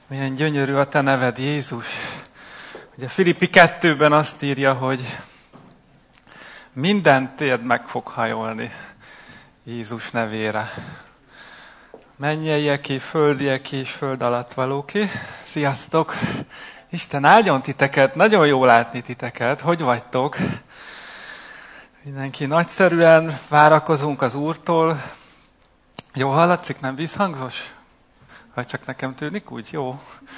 Milyen gyönyörű a te neved, Jézus. Ugye Filippi 2-ben azt írja, hogy minden térd meg fog hajolni Jézus nevére. Mennyeieké, földieké és föld alatt valóké. Sziasztok! Isten áldjon titeket, nagyon jó látni titeket. Hogy vagytok? Mindenki nagyszerűen várakozunk az Úrtól. Jó hallatszik, nem vízhangzós? Vagy csak nekem tűnik úgy? Jó.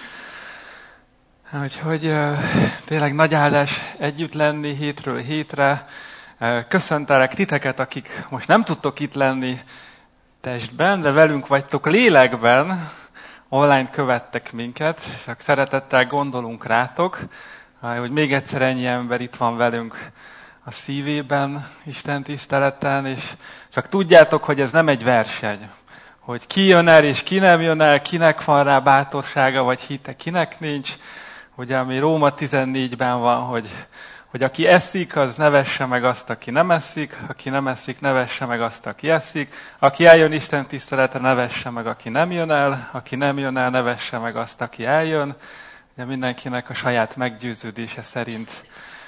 Úgyhogy tényleg nagy áldás együtt lenni hétről hétre. Köszöntelek titeket, akik most nem tudtok itt lenni testben, de velünk vagytok lélekben. Online követtek minket, csak szeretettel gondolunk rátok, hogy még egyszer ennyi ember itt van velünk a szívében, Isten tiszteleten, és csak tudjátok, hogy ez nem egy verseny. Hogy ki jön el és ki nem jön el, kinek van rá bátorsága vagy hite, kinek nincs. Ugye, ami Róma 14-ben van, hogy aki eszik, az ne vesse meg azt, aki nem eszik, aki nem eszik, ne vesse meg azt, aki eszik, aki eljön Isten tiszteletre, ne vesse meg, aki nem jön el, aki nem jön el, ne vesse meg azt, aki eljön. Ugye mindenkinek a saját meggyőződése szerint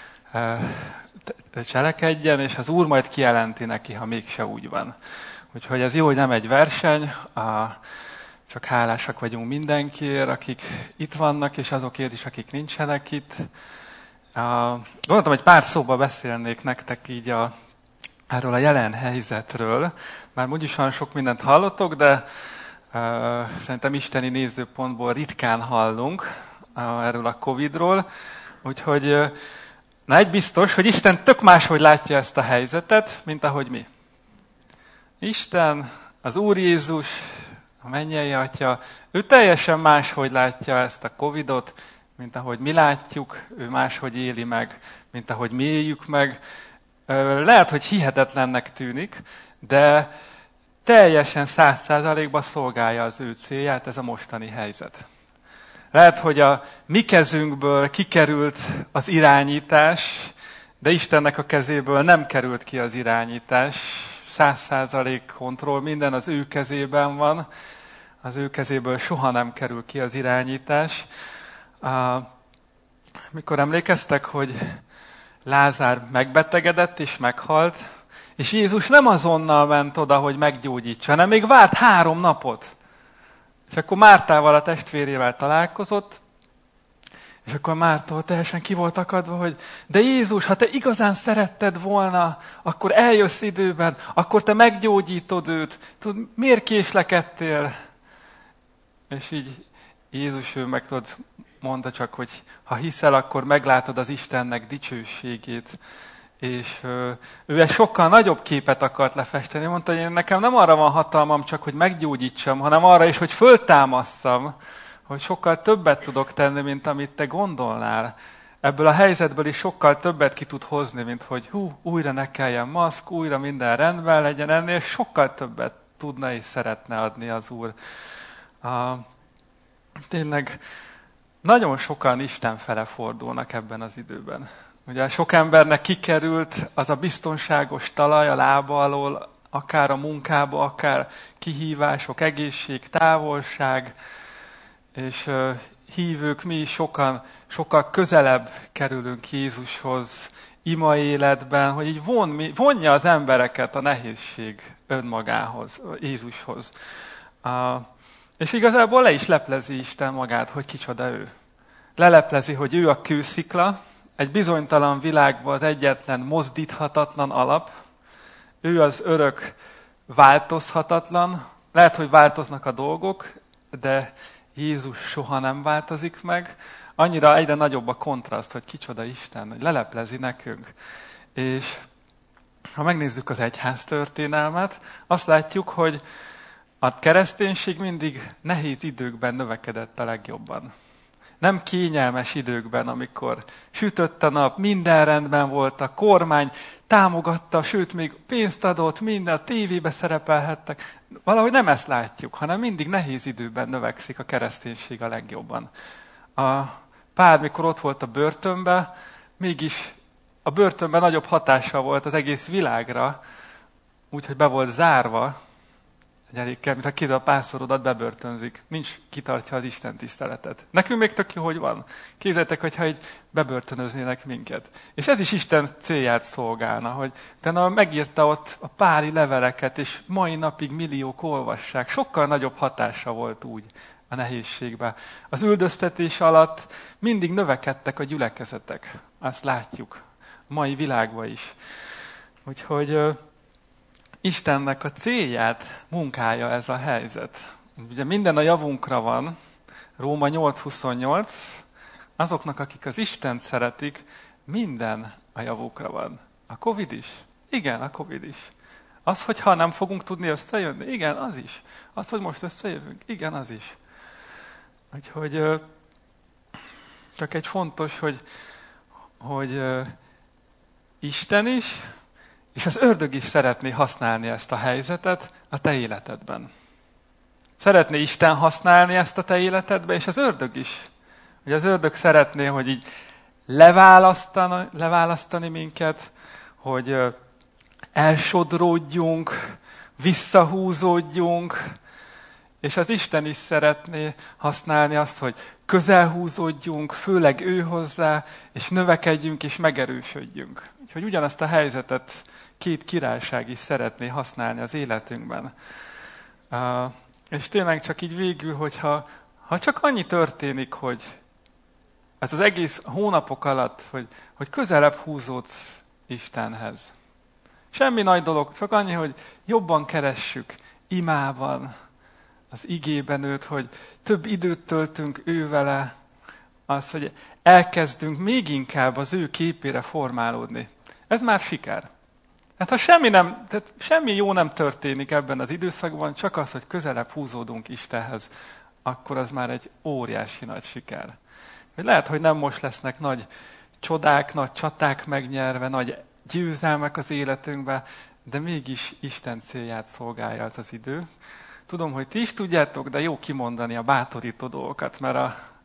cselekedjen, és az Úr majd kijelenti neki, ha mégse úgy van. Úgyhogy ez jó, hogy nem egy verseny, csak hálásak vagyunk mindenkiért, akik itt vannak, és azokért is, akik nincsenek itt. Gondoltam, hogy pár szóba beszélnék nektek így erről a jelen helyzetről. Már úgyis olyan sok mindent hallottok, de szerintem isteni nézőpontból ritkán hallunk erről a Covid-ról. Úgyhogy egy biztos, hogy Isten tök máshogy látja ezt a helyzetet, mint ahogy mi. Isten, az Úr Jézus, a mennyei Atya, ő teljesen máshogy látja ezt a Covidot, mint ahogy mi látjuk, ő máshogy éli meg, mint ahogy mi éljük meg. Lehet, hogy hihetetlennek tűnik, de teljesen 100%-ban szolgálja az ő célját ez a mostani helyzet. Lehet, hogy a mi kezünkből kikerült az irányítás, de Istennek a kezéből nem került ki az irányítás. 100% kontroll, minden az ő kezében van, az ő kezéből soha nem kerül ki az irányítás. Mikor emlékeztek, hogy Lázár megbetegedett és meghalt, és Jézus nem azonnal ment oda, hogy meggyógyítsa, hanem még várt 3 napot. És akkor Mártával, a testvérével találkozott, és akkor Márta teljesen ki volt akadva, hogy de Jézus, ha te igazán szeretted volna, akkor eljössz időben, akkor te meggyógyítod őt. Tudod, miért késlekedtél? És így Jézus ő meg mondta csak, hogy ha hiszel, akkor meglátod az Istennek dicsőségét. És ő egy sokkal nagyobb képet akart lefesteni. Mondta, hogy nekem nem arra van hatalmam csak, hogy meggyógyítsam, hanem arra is, hogy föltámasszam, hogy sokkal többet tudok tenni, mint amit te gondolnál. Ebből a helyzetből is sokkal többet ki tud hozni, mint hogy újra ne kelljen maszk, újra minden rendben legyen, ennél sokkal többet tudna és szeretne adni az Úr. Tényleg nagyon sokan Isten fele fordulnak ebben az időben. Ugye sok embernek kikerült az a biztonságos talaj a lába alól, akár a munkába, akár kihívások, egészség, távolság, és hívők, mi is sokkal közelebb kerülünk Jézushoz, ima életben, hogy így vonja az embereket a nehézség önmagához, Jézushoz. És igazából le is leplezi Isten magát, hogy kicsoda ő. Leleplezi, hogy ő a kőszikla, egy bizonytalan világban az egyetlen mozdíthatatlan alap, ő az örök változhatatlan, lehet, hogy változnak a dolgok, de Jézus soha nem változik meg. Annyira egyre nagyobb a kontraszt, hogy kicsoda Isten, hogy leleplezi nekünk. És ha megnézzük az egyház történelmet, azt látjuk, hogy a kereszténység mindig nehéz időkben növekedett a legjobban. Nem kényelmes időkben, amikor sütött a nap, minden rendben volt, a kormány támogatta, sőt, még pénzt adott, minden, a tévébe szerepelhettek. Valahogy nem ezt látjuk, hanem mindig nehéz időben növekszik a kereszténység a legjobban. A Pál, mikor ott volt a börtönben, mégis a börtönben nagyobb hatása volt az egész világra, úgyhogy be volt zárva, Elég kell, mintha a pásztorodat bebörtönzik. Nincs, kitartja az Isten tiszteletet. Nekünk még tök jó, hogy van. Képzeljétek, hogyha így bebörtönöznének minket. És ez is Isten célját szolgálna, hogy utána megírta ott a páli leveleket, és mai napig milliók olvassák. Sokkal nagyobb hatása volt úgy a nehézségben. Az üldöztetés alatt mindig növekedtek a gyülekezetek. Azt látjuk. A mai világban is. Úgyhogy Istennek a célját munkálja ez a helyzet. Ugye minden a javunkra van, Róma 8:28, azoknak, akik az Istent szeretik, minden a javukra van. A Covid is? Igen, a Covid is. Az, hogyha nem fogunk tudni összejönni? Igen, az is. Az, hogy most összejövünk? Igen, az is. Úgyhogy csak egy fontos, hogy Isten is, és az ördög is szeretné használni ezt a helyzetet a te életedben. Szeretné Isten használni ezt a te életedben, és az ördög is. Ugye az ördög szeretné, hogy így leválasztani minket, hogy elsodródjunk, visszahúzódjunk, és az Isten is szeretné használni azt, hogy közelhúzódjunk, főleg ő hozzá, és növekedjünk, és megerősödjünk. Úgyhogy ugyanazt a helyzetet két királyság is szeretné használni az életünkben. És tényleg csak így végül, hogyha csak annyi történik, hogy ez az egész hónapok alatt, hogy közelebb húzódsz Istenhez. Semmi nagy dolog, csak annyi, hogy jobban keressük imában, az igében őt, hogy több időt töltünk ő vele, az, hogy elkezdünk még inkább az ő képére formálódni. Ez már siker. Hát ha semmi jó nem történik ebben az időszakban, csak az, hogy közelebb húzódunk Istenhez, akkor az már egy óriási nagy siker. Lehet, hogy nem most lesznek nagy csodák, nagy csaták megnyerve, nagy győzelmek az életünkben, de mégis Isten célját szolgálja az idő. Tudom, hogy ti is tudjátok, de jó kimondani a bátorító dolgokat, mert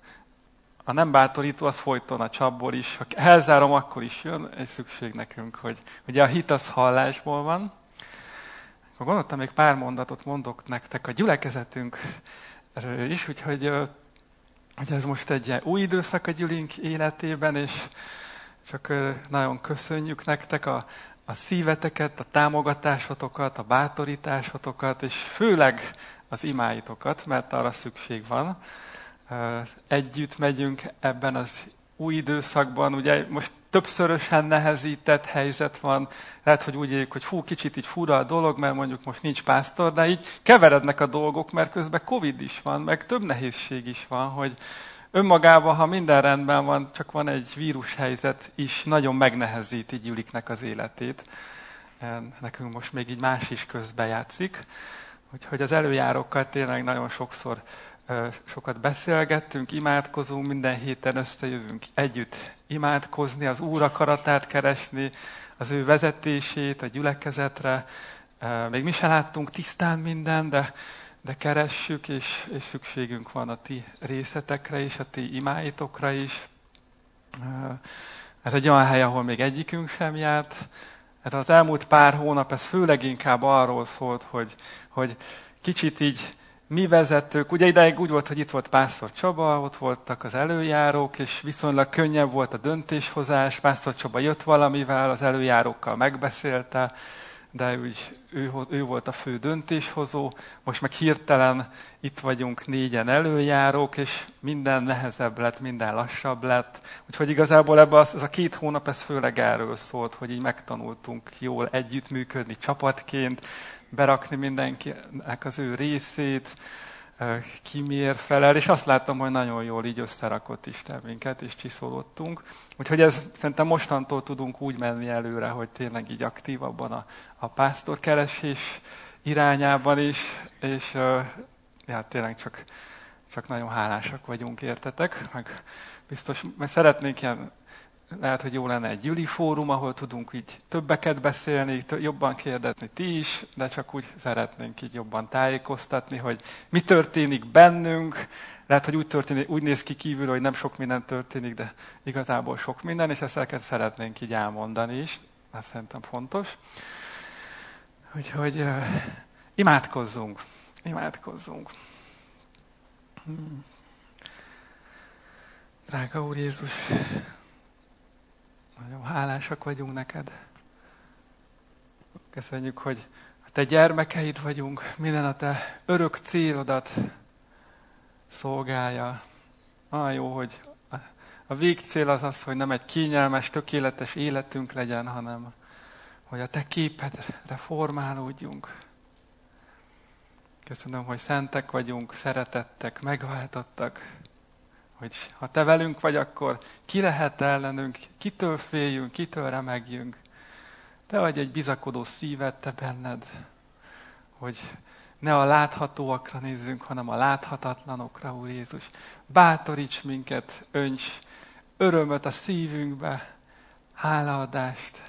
a nem bátorító az folyton a csapból is. Ha elzárom, akkor is jön, egy szükség nekünk, hogy ugye a hit az hallásból van. Akkor gondoltam, még pár mondatot mondok nektek a gyülekezetünkről is, úgyhogy ez most egy új időszak a gyülink életében, és csak nagyon köszönjük nektek a szíveteket, a támogatásotokat, a bátorításotokat, és főleg az imáitokat, mert arra szükség van. Együtt megyünk ebben az új időszakban, ugye most többszörösen nehezített helyzet van, lehet, hogy úgy éljük, hogy kicsit így fura a dolog, mert mondjuk most nincs pásztor, de így keverednek a dolgok, mert közben Covid is van, meg több nehézség is van, hogy önmagában, ha minden rendben van, csak van egy vírushelyzet is, nagyon megnehezíti Gyüliknek az életét. Nekünk most még így más is közbejátszik. Úgyhogy az előjárókkal tényleg nagyon sokat beszélgettünk, imádkozunk, minden héten összejövünk együtt imádkozni, az Úr akaratát keresni, az ő vezetését a gyülekezetre. Még mi sem láttunk tisztán minden, de keressük, és szükségünk van a ti részetekre is, a ti imáitokra is. Ez egy olyan hely, ahol még egyikünk sem járt. Hát az elmúlt pár hónap, ez főleg inkább arról szólt, hogy kicsit így mi vezetők, ugye ideig úgy volt, hogy itt volt Pásztor Csaba, ott voltak az előjárók, és viszonylag könnyebb volt a döntéshozás. Pásztor Csaba jött valamivel, az előjárókkal megbeszélte, de úgy ő volt a fő döntéshozó. Most meg hirtelen itt vagyunk 4 előjárók, és minden nehezebb lett, minden lassabb lett. Úgyhogy igazából ez a 2 hónap, ez főleg erről szólt, hogy így megtanultunk jól együttműködni csapatként, berakni mindenkinek az ő részét, ki miért felel, és azt láttam, hogy nagyon jól így összerakott Isten minket, és csiszolódtunk. Úgyhogy ez szerintem mostantól tudunk úgy menni előre, hogy tényleg így aktívabban a pásztorkeresés irányában is, és tényleg csak nagyon hálásak vagyunk, értetek. Meg biztos, mert szeretnénk ilyen, lehet, hogy jó lenne egy gyüli fórum, ahol tudunk így többeket beszélni, jobban kérdezni ti is, de csak úgy szeretnénk így jobban tájékoztatni, hogy mi történik bennünk. Lehet, hogy úgy néz ki kívül, hogy nem sok minden történik, de igazából sok minden, és ezt szeretnénk így elmondani is. Ez szerintem fontos. Úgyhogy Imádkozzunk. Drága Úr Jézus, nagyon hálásak vagyunk neked. Köszönjük, hogy a te gyermekeid vagyunk, minden a te örök célodat szolgálja. Olyan jó, hogy a végcél az az, hogy nem egy kényelmes, tökéletes életünk legyen, hanem hogy a te képedre formálódjunk. Köszönöm, hogy szentek vagyunk, szeretettek, megváltottak, hogy ha te velünk vagy, akkor ki lehet ellenünk, kitől féljünk, kitől remegjünk. Te vagy egy bizakodó szíved, te benned, hogy ne a láthatóakra nézzünk, hanem a láthatatlanokra, Úr Jézus. Bátoríts minket, önts örömöt a szívünkbe, hálaadást.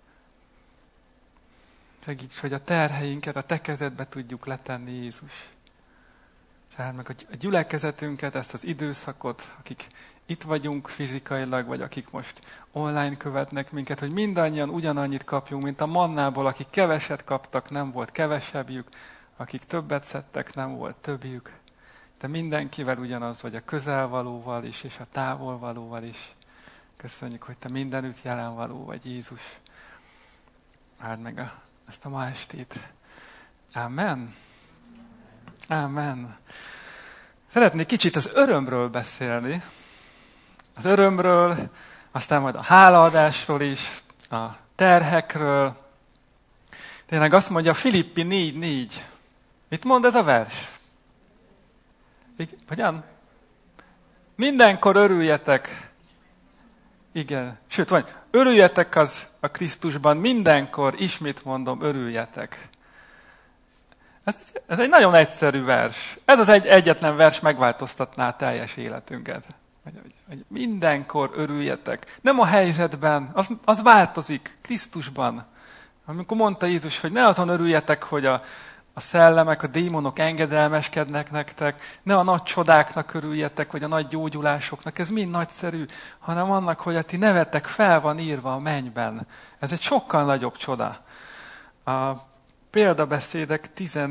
Segíts, hogy a terheinket a te kezedbe tudjuk letenni, Jézus. Tehát meg a gyülekezetünket, ezt az időszakot, akik itt vagyunk fizikailag, vagy akik most online követnek minket, hogy mindannyian ugyanannyit kapjunk, mint a mannából, akik keveset kaptak, nem volt kevesebbjük, akik többet szedtek, nem volt többjük. De mindenkivel ugyanaz vagy, a közelvalóval is, és a távolvalóval is. Köszönjük, hogy te mindenütt jelenvaló vagy, Jézus. Áld meg ezt a ma estét. Amen. Amen. Szeretnék kicsit az örömről beszélni. Az örömről, aztán majd a hálaadásról is, a terhekről. Tényleg azt mondja Filippi 4:4. Mit mond ez a vers? Hogyan? Mindenkor örüljetek. Igen. Sőt, vagy örüljetek az a Krisztusban, mindenkor, ismét mondom, örüljetek. Ez egy nagyon egyszerű vers. Ez az egyetlen vers megváltoztatná a teljes életünket. Hogy mindenkor örüljetek. Nem a helyzetben, az változik Krisztusban. Amikor mondta Jézus, hogy ne azon örüljetek, hogy a szellemek, a démonok engedelmeskednek nektek, ne a nagy csodáknak örüljetek, vagy a nagy gyógyulásoknak, ez mind nagyszerű, hanem annak, hogy a ti nevetek fel van írva a mennyben. Ez egy sokkal nagyobb csoda. A Példabeszédek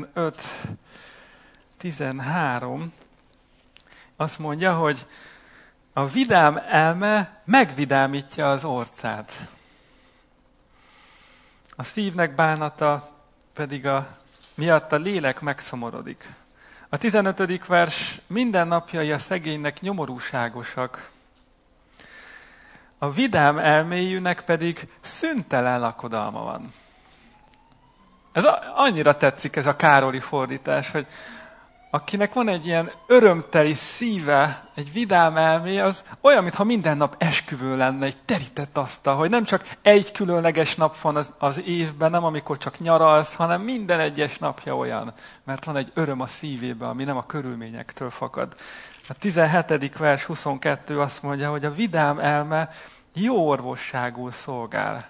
15-13 azt mondja, hogy a vidám elme megvidámítja az orcát. A szívnek bánata pedig miatt a lélek megszomorodik. A 15. vers, minden napjai a szegénynek nyomorúságosak. A vidám elméjűnek pedig szüntelen lakodalma van. Ez annyira tetszik ez a Károli fordítás, hogy akinek van egy ilyen örömteli szíve, egy vidám elméje, az olyan, mintha minden nap esküvő lenne, egy terített asztal, hogy nem csak egy különleges nap van az évben, nem amikor csak nyaralsz, hanem minden egyes napja olyan, mert van egy öröm a szívében, ami nem a körülményektől fakad. A 17. vers 22 azt mondja, hogy a vidám elme jó orvosságul szolgál.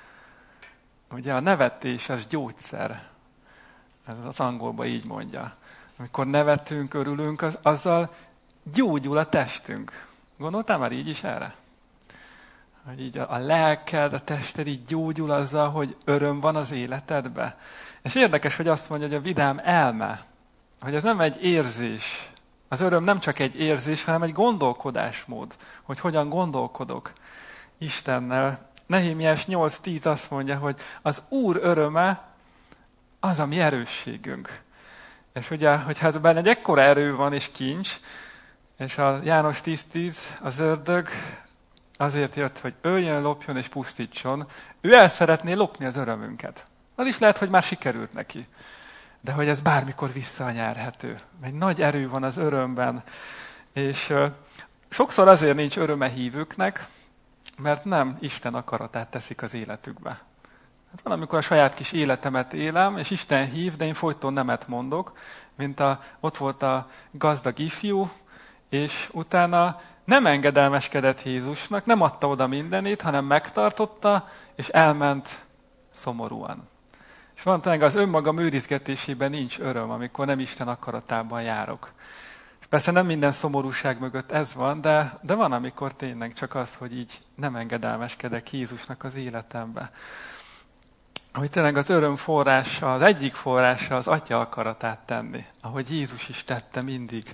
Ugye a nevetés az gyógyszer. Ez az angolban így mondja. Amikor nevetünk, örülünk, azzal gyógyul a testünk. Gondoltál már így is erre? Hogy így a lelked, a tested így gyógyul azzal, hogy öröm van az életedbe. És érdekes, hogy azt mondja, hogy a vidám elme, hogy ez nem egy érzés. Az öröm nem csak egy érzés, hanem egy gondolkodásmód, hogy hogyan gondolkodok Istennel. Nehémiás 8:10 azt mondja, hogy az Úr öröme az a mi erősségünk. És ugye, hogyha ebben egy ekkora erő van és kincs, és a János 10:10, az ördög azért jött, hogy öljön, lopjon és pusztítson, ő el szeretné lopni az örömünket. Az is lehet, hogy már sikerült neki. De hogy ez bármikor visszanyerhető. Egy nagy erő van az örömben. És sokszor azért nincs öröme hívőknek, mert nem Isten akaratát teszik az életükbe. Hát van, amikor a saját kis életemet élem, és Isten hív, de én folyton nemet mondok, mint ott volt a gazdag ifjú, és utána nem engedelmeskedett Jézusnak, nem adta oda mindenét, hanem megtartotta, és elment szomorúan. És van tényleg az önmagam őrizgetésében nincs öröm, amikor nem Isten akaratában járok. És persze nem minden szomorúság mögött ez van, de van, amikor tényleg csak az, hogy így nem engedelmeskedek Jézusnak az életembe. hogy tényleg az öröm forrása, az egyik forrása az Atya akaratát tenni, ahogy Jézus is tette mindig.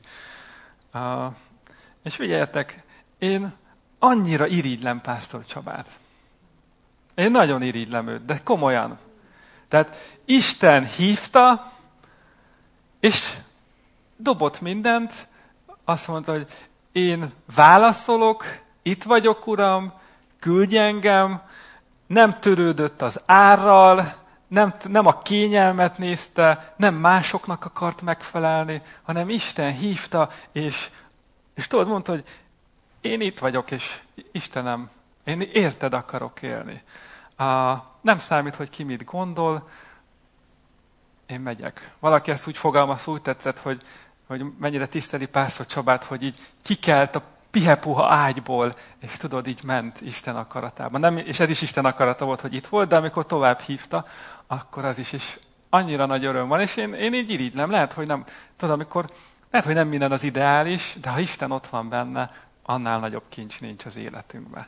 És figyeljetek, én annyira irigylem Pásztor Csabát. Én nagyon irigylem őt, de komolyan. Tehát Isten hívta, és dobott mindent, azt mondta, hogy én válaszolok, itt vagyok, Uram, küldj engem, nem törődött az árral, nem a kényelmet nézte, nem másoknak akart megfelelni, hanem Isten hívta, és tudod, mondta, hogy én itt vagyok, és Istenem, én érted akarok élni. Nem számít, hogy ki mit gondol, én megyek. Valaki ezt úgy fogalmaz, úgy tetszett, hogy mennyire tiszteli Pásztor Csabát, hogy így kikelt a pihepuha ágyból, és tudod, így ment Isten akaratában. Nem, és ez is Isten akarata volt, hogy itt volt, de amikor tovább hívta, akkor az is annyira nagy öröm van. És én így irigylem, lehet, hogy nem, tudod, lehet, hogy nem minden az ideális, de ha Isten ott van benne, annál nagyobb kincs nincs az életünkben.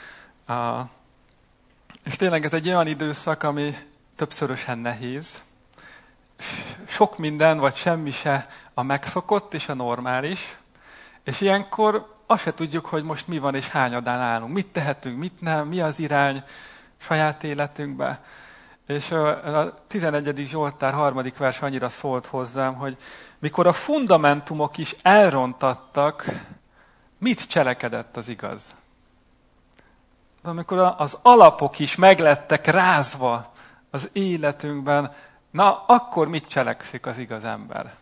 És tényleg ez egy olyan időszak, ami többszörösen nehéz. Sok minden, vagy semmi se a megszokott és a normális. És ilyenkor azt se tudjuk, hogy most mi van és hányadán állunk. Mit tehetünk, mit nem, mi az irány saját életünkbe. És a 11. Zsoltár 3. vers annyira szólt hozzám, hogy mikor a fundamentumok is elrontattak, mit cselekedett az igaz? Amikor az alapok is meglettek rázva az életünkben, na, akkor mit cselekszik az igaz ember?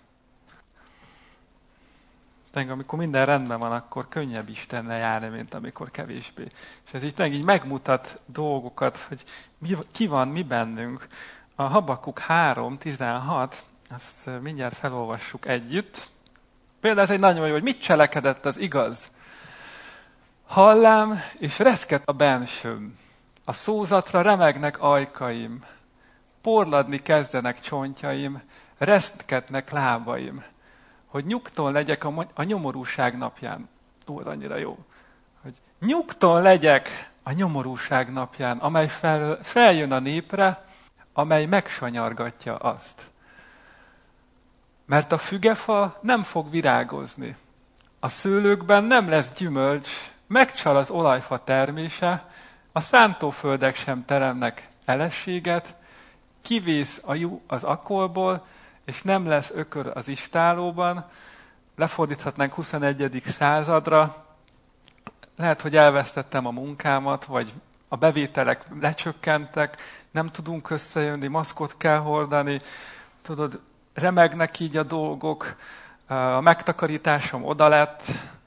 Amikor minden rendben van, akkor könnyebb Istennel járni, mint amikor kevésbé. És ez így megmutat dolgokat, hogy ki van mi bennünk. A Habakuk 3.16, azt mindjárt felolvassuk együtt. Például ez egy nagyon jó, hogy mit cselekedett az igaz. Hallám, és reszket a bensőm. A szózatra remegnek ajkaim. Porladni kezdenek csontjaim, reszketnek lábaim. Hogy nyugton legyek a nyomorúság napján. Az annyira jó. Hogy nyugton legyek a nyomorúság napján, amely feljön a népre, amely megsanyargatja azt. Mert a fügefa nem fog virágozni. A szőlőkben nem lesz gyümölcs, megcsal az olajfa termése, a szántóföldek sem teremnek elességet, kivész a jú az akolból, és nem lesz ökör az istálóban. Lefordíthatnánk 21. századra. Lehet, hogy elvesztettem a munkámat, vagy a bevételek lecsökkentek, nem tudunk összejönni, maszkot kell hordani, tudod, remegnek így a dolgok, a megtakarításom oda lett,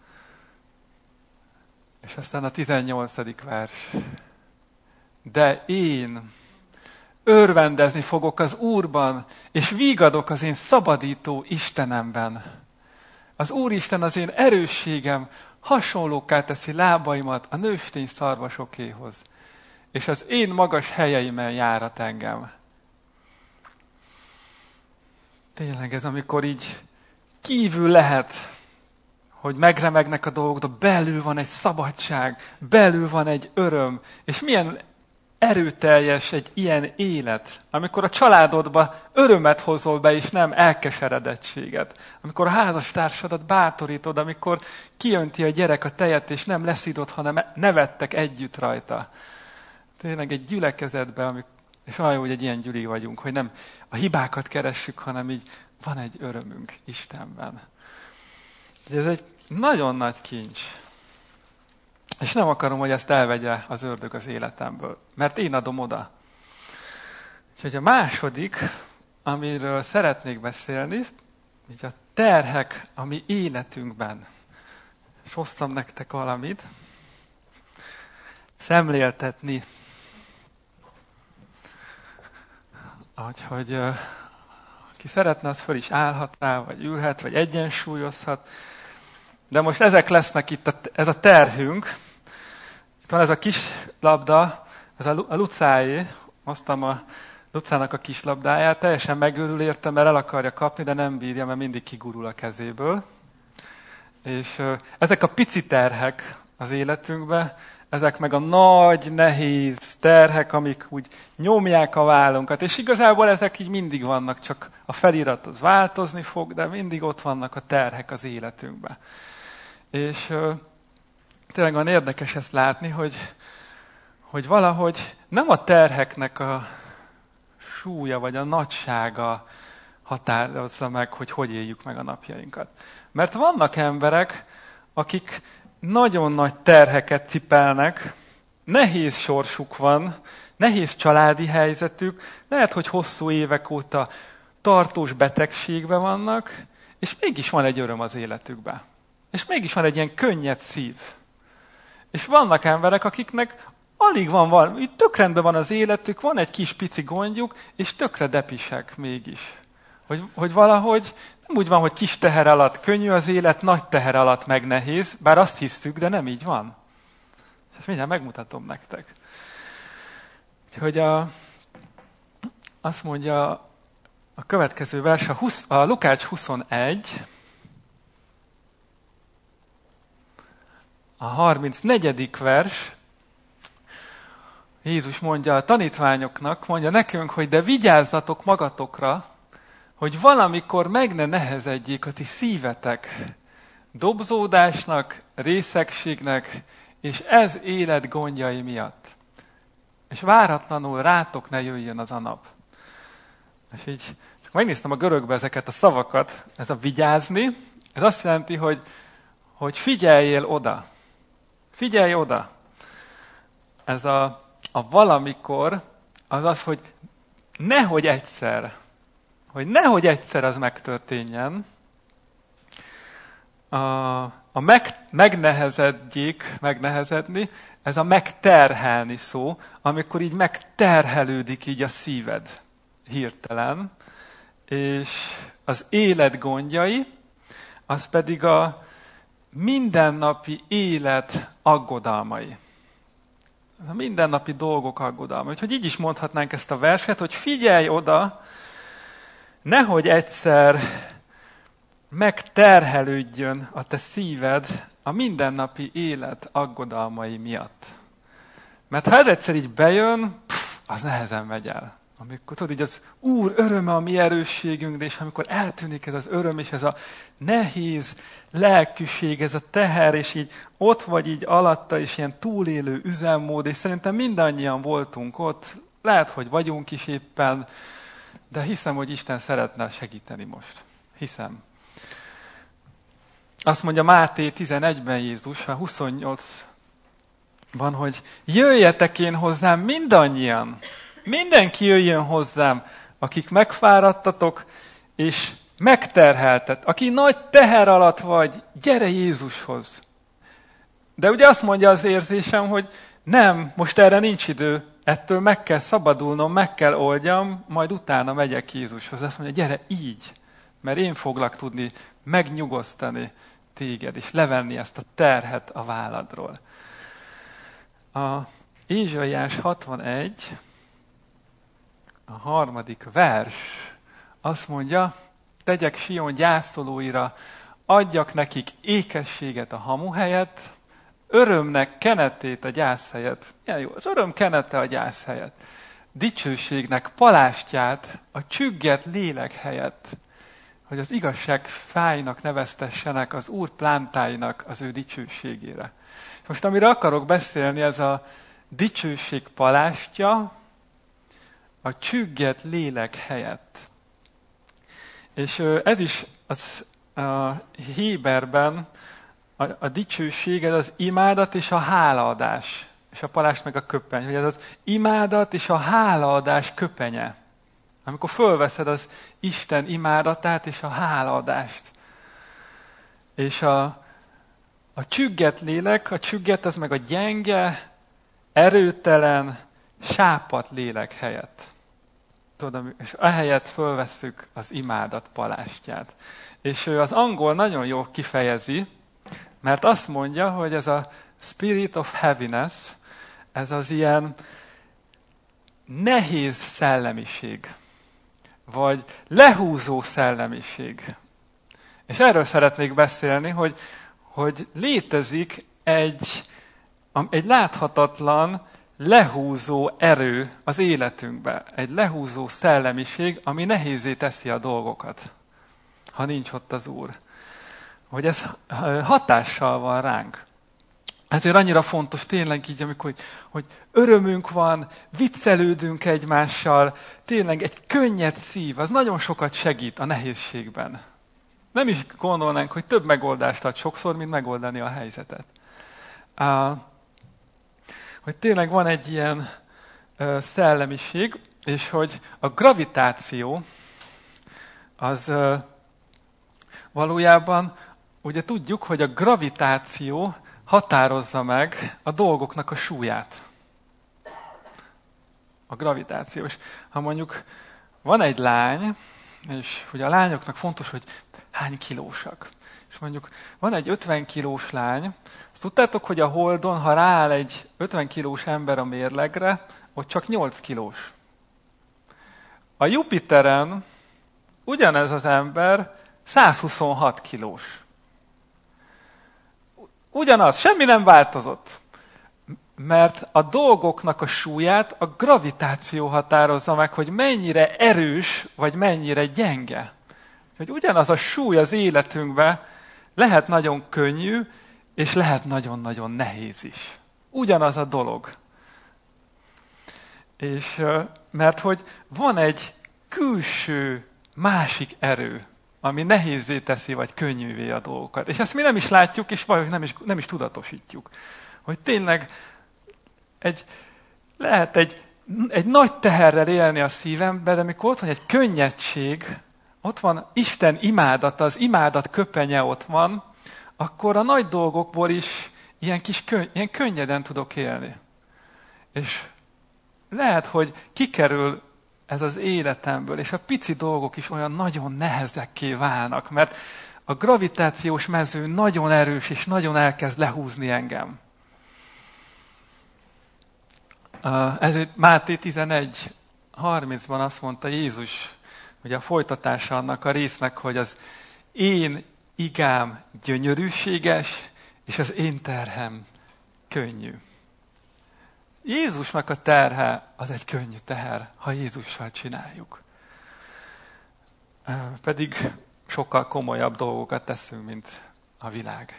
és aztán a 18. vers. De én örvendezni fogok az Úrban, és vígadok az én szabadító Istenemben. Az Úristen az én erősségem, hasonlókká teszi lábaimat a nőstény szarvasokéhoz, és az én magas helyeimen járat engem. Tényleg ez, amikor így kívül lehet, hogy megremegnek a dolgok, de belül van egy szabadság, belül van egy öröm, és milyen erőteljes egy ilyen élet, amikor a családodba örömet hozol be, és nem elkeseredettséget. Amikor a házastársadat bátorítod, amikor kijönti a gyerek a tejet, és nem leszidod, hanem nevettek együtt rajta. Tényleg egy gyülekezetben, és olyan jó, hogy egy ilyen gyüli vagyunk, hogy nem a hibákat keressük, hanem így van egy örömünk Istenben. Ez egy nagyon nagy kincs. És nem akarom, hogy ezt elvegye az ördög az életemből, mert én adom oda. Úgyhogy a második, amiről szeretnék beszélni, így a terhek a mi életünkben. És hoztam nektek valamit. Szemléltetni. Úgyhogy aki szeretne, az föl is állhat rá, vagy ülhet, vagy egyensúlyozhat. De most ezek lesznek itt, ez a terhünk. Itt van ez a kis labda, ez a Lucáé. Hoztam a Lucának a kis labdáját. Teljesen megőrül érte, mert el akarja kapni, de nem bírja, mert mindig kigurul a kezéből. És ezek a pici terhek, az életünkbe, ezek meg a nagy, nehéz terhek, amik úgy nyomják a vállunkat. És igazából ezek így mindig vannak, csak a felirat az változni fog, de mindig ott vannak a terhek az életünkben. És tényleg van érdekes ezt látni, hogy valahogy nem a terheknek a súlya vagy a nagysága határozza meg, hogy éljük meg a napjainkat. Mert vannak emberek, akik nagyon nagy terheket cipelnek, nehéz sorsuk van, nehéz családi helyzetük, lehet, hogy hosszú évek óta tartós betegségben vannak, és mégis van egy öröm az életükben. És mégis van egy ilyen könnyed szív. És vannak emberek, akiknek alig van valami, tök rendben van az életük, van egy kis pici gondjuk, és tökre depisek mégis. Hogy valahogy nem úgy van, hogy kis teher alatt könnyű az élet, nagy teher alatt meg nehéz, bár azt hiszük, de nem így van. Ezt mindjárt megmutatom nektek. Hogy azt mondja a következő vers, a Lukács 21, a 34. vers, Jézus mondja a tanítványoknak, mondja nekünk, hogy de vigyázzatok magatokra, hogy valamikor meg ne nehezedjék a ti szívetek dobzódásnak, részegségnek, és ez élet gondjai miatt. És váratlanul rátok ne jöjjön az a nap. És így csak megnéztem a görögbe ezeket a szavakat, ez a vigyázni, ez azt jelenti, hogy figyeljél oda. Figyelj oda. Ez a valamikor az az, hogy nehogy egyszer az megtörténjen, megnehezedni, ez a megterhelni szó, amikor így megterhelődik így a szíved hirtelen, és az élet gondjai, az pedig a mindennapi élet aggodalmai. A mindennapi dolgok aggodalmai. Úgyhogy így is mondhatnánk ezt a verset, hogy figyelj oda, nehogy egyszer megterhelődjön a te szíved a mindennapi élet aggodalmai miatt. Mert ha ez egyszer így bejön, az nehezen megy el. Amikor tudod, így az Úr öröme a mi erősségünk, de és amikor eltűnik ez az öröm, és ez a nehéz lelkűség, ez a teher, és így ott vagy így alatta, és ilyen túlélő üzemmód, és szerintem mindannyian voltunk ott, lehet, hogy vagyunk is éppen, de hiszem, hogy Isten szeretne segíteni most. Hiszem. Azt mondja Máté 11-ben Jézus, a 28-ban, hogy jöjjetek én hozzám mindannyian, mindenki jöjjön hozzám, akik megfáradtatok, és megterheltet. Aki nagy teher alatt vagy, gyere Jézushoz. De ugye azt mondja az érzésem, hogy nem, most erre nincs idő, ettől meg kell szabadulnom, meg kell oldjam, majd utána megyek Jézushoz. Azt mondja, gyere így, mert én foglak tudni megnyugosztani téged, és levenni ezt a terhet a válladról. A Ézsaiás 61, a 3. vers azt mondja, tegyek Sion gyászolóira, adjak nekik ékességet a hamu helyett, örömnek kenetét a gyász helyett. Milyen jó, az öröm kenete a gyász helyett. Dicsőségnek palástját a csügget lélek helyett, hogy az igazság fájnak neveztessenek az Úr plántáinak az ő dicsőségére. Most amire akarok beszélni, ez a dicsőség palástja a csügget lélek helyett. És ez is a Héberben a dicsőség, ez az imádat és a hálaadás. És a palást meg a köpeny. Hogy ez az imádat és a hálaadás köpenye. Amikor fölveszed az Isten imádatát és a hálaadást. És a csügget lélek, a csügget az meg a gyenge, erőtelen, sápadt lélek helyett. Tudod, és ehelyett fölvesszük az imádat palástját. És az angol nagyon jól kifejezi, mert azt mondja, hogy ez a spirit of heaviness, ez az ilyen nehéz szellemiség, vagy lehúzó szellemiség. És erről szeretnék beszélni, hogy létezik egy láthatatlan, lehúzó erő az életünkbe. Egy lehúzó szellemiség, ami nehézé teszi a dolgokat, ha nincs ott az Úr. Hogy ez hatással van ránk. Ezért annyira fontos tényleg így, amikor hogy örömünk van, viccelődünk egymással, tényleg egy könnyed szív, az nagyon sokat segít a nehézségben. Nem is gondolnánk, hogy több megoldást ad sokszor, mint megoldani a helyzetet. Hogy tényleg van egy ilyen szellemiség, és hogy a gravitáció az valójában, ugye tudjuk, hogy a gravitáció határozza meg a dolgoknak a súlyát. A gravitációs. Ha mondjuk van egy lány, és ugye a lányoknak fontos, hogy hány kilósak. És mondjuk van egy 50 kilós lány, azt tudtátok, hogy a Holdon, ha rááll egy 50 kilós ember a mérlegre, ott csak 8 kilós. A Jupiteren ugyanez az ember 126 kilós. Ugyanaz, semmi nem változott. Mert a dolgoknak a súlyát a gravitáció határozza meg, hogy mennyire erős, vagy mennyire gyenge. Hogy ugyanaz a súly az életünkben lehet nagyon könnyű, és lehet nagyon-nagyon nehéz is. Ugyanaz a dolog. És mert hogy van egy külső másik erő, ami nehézzé teszi, vagy könnyűvé a dolgokat. És ezt mi nem is látjuk, és valahogy nem is tudatosítjuk. Hogy tényleg lehet egy nagy teherrel élni a szívemben, de amikor ott van egy könnyedség, ott van Isten imádata, az imádat köpenye ott van, akkor a nagy dolgokból is ilyen könnyeden tudok élni. És lehet, hogy kikerül ez az életemből, és a pici dolgok is olyan nagyon nehezekké válnak, mert a gravitációs mező nagyon erős, és nagyon elkezd lehúzni engem. Ezért Máté 11:30-ban azt mondta Jézus, hogy a folytatása annak a résznek, hogy az én igám gyönyörűséges, és az én terhem könnyű. Jézusnak a terhe az egy könnyű teher, ha Jézussal csináljuk. Pedig sokkal komolyabb dolgokat teszünk, mint a világ.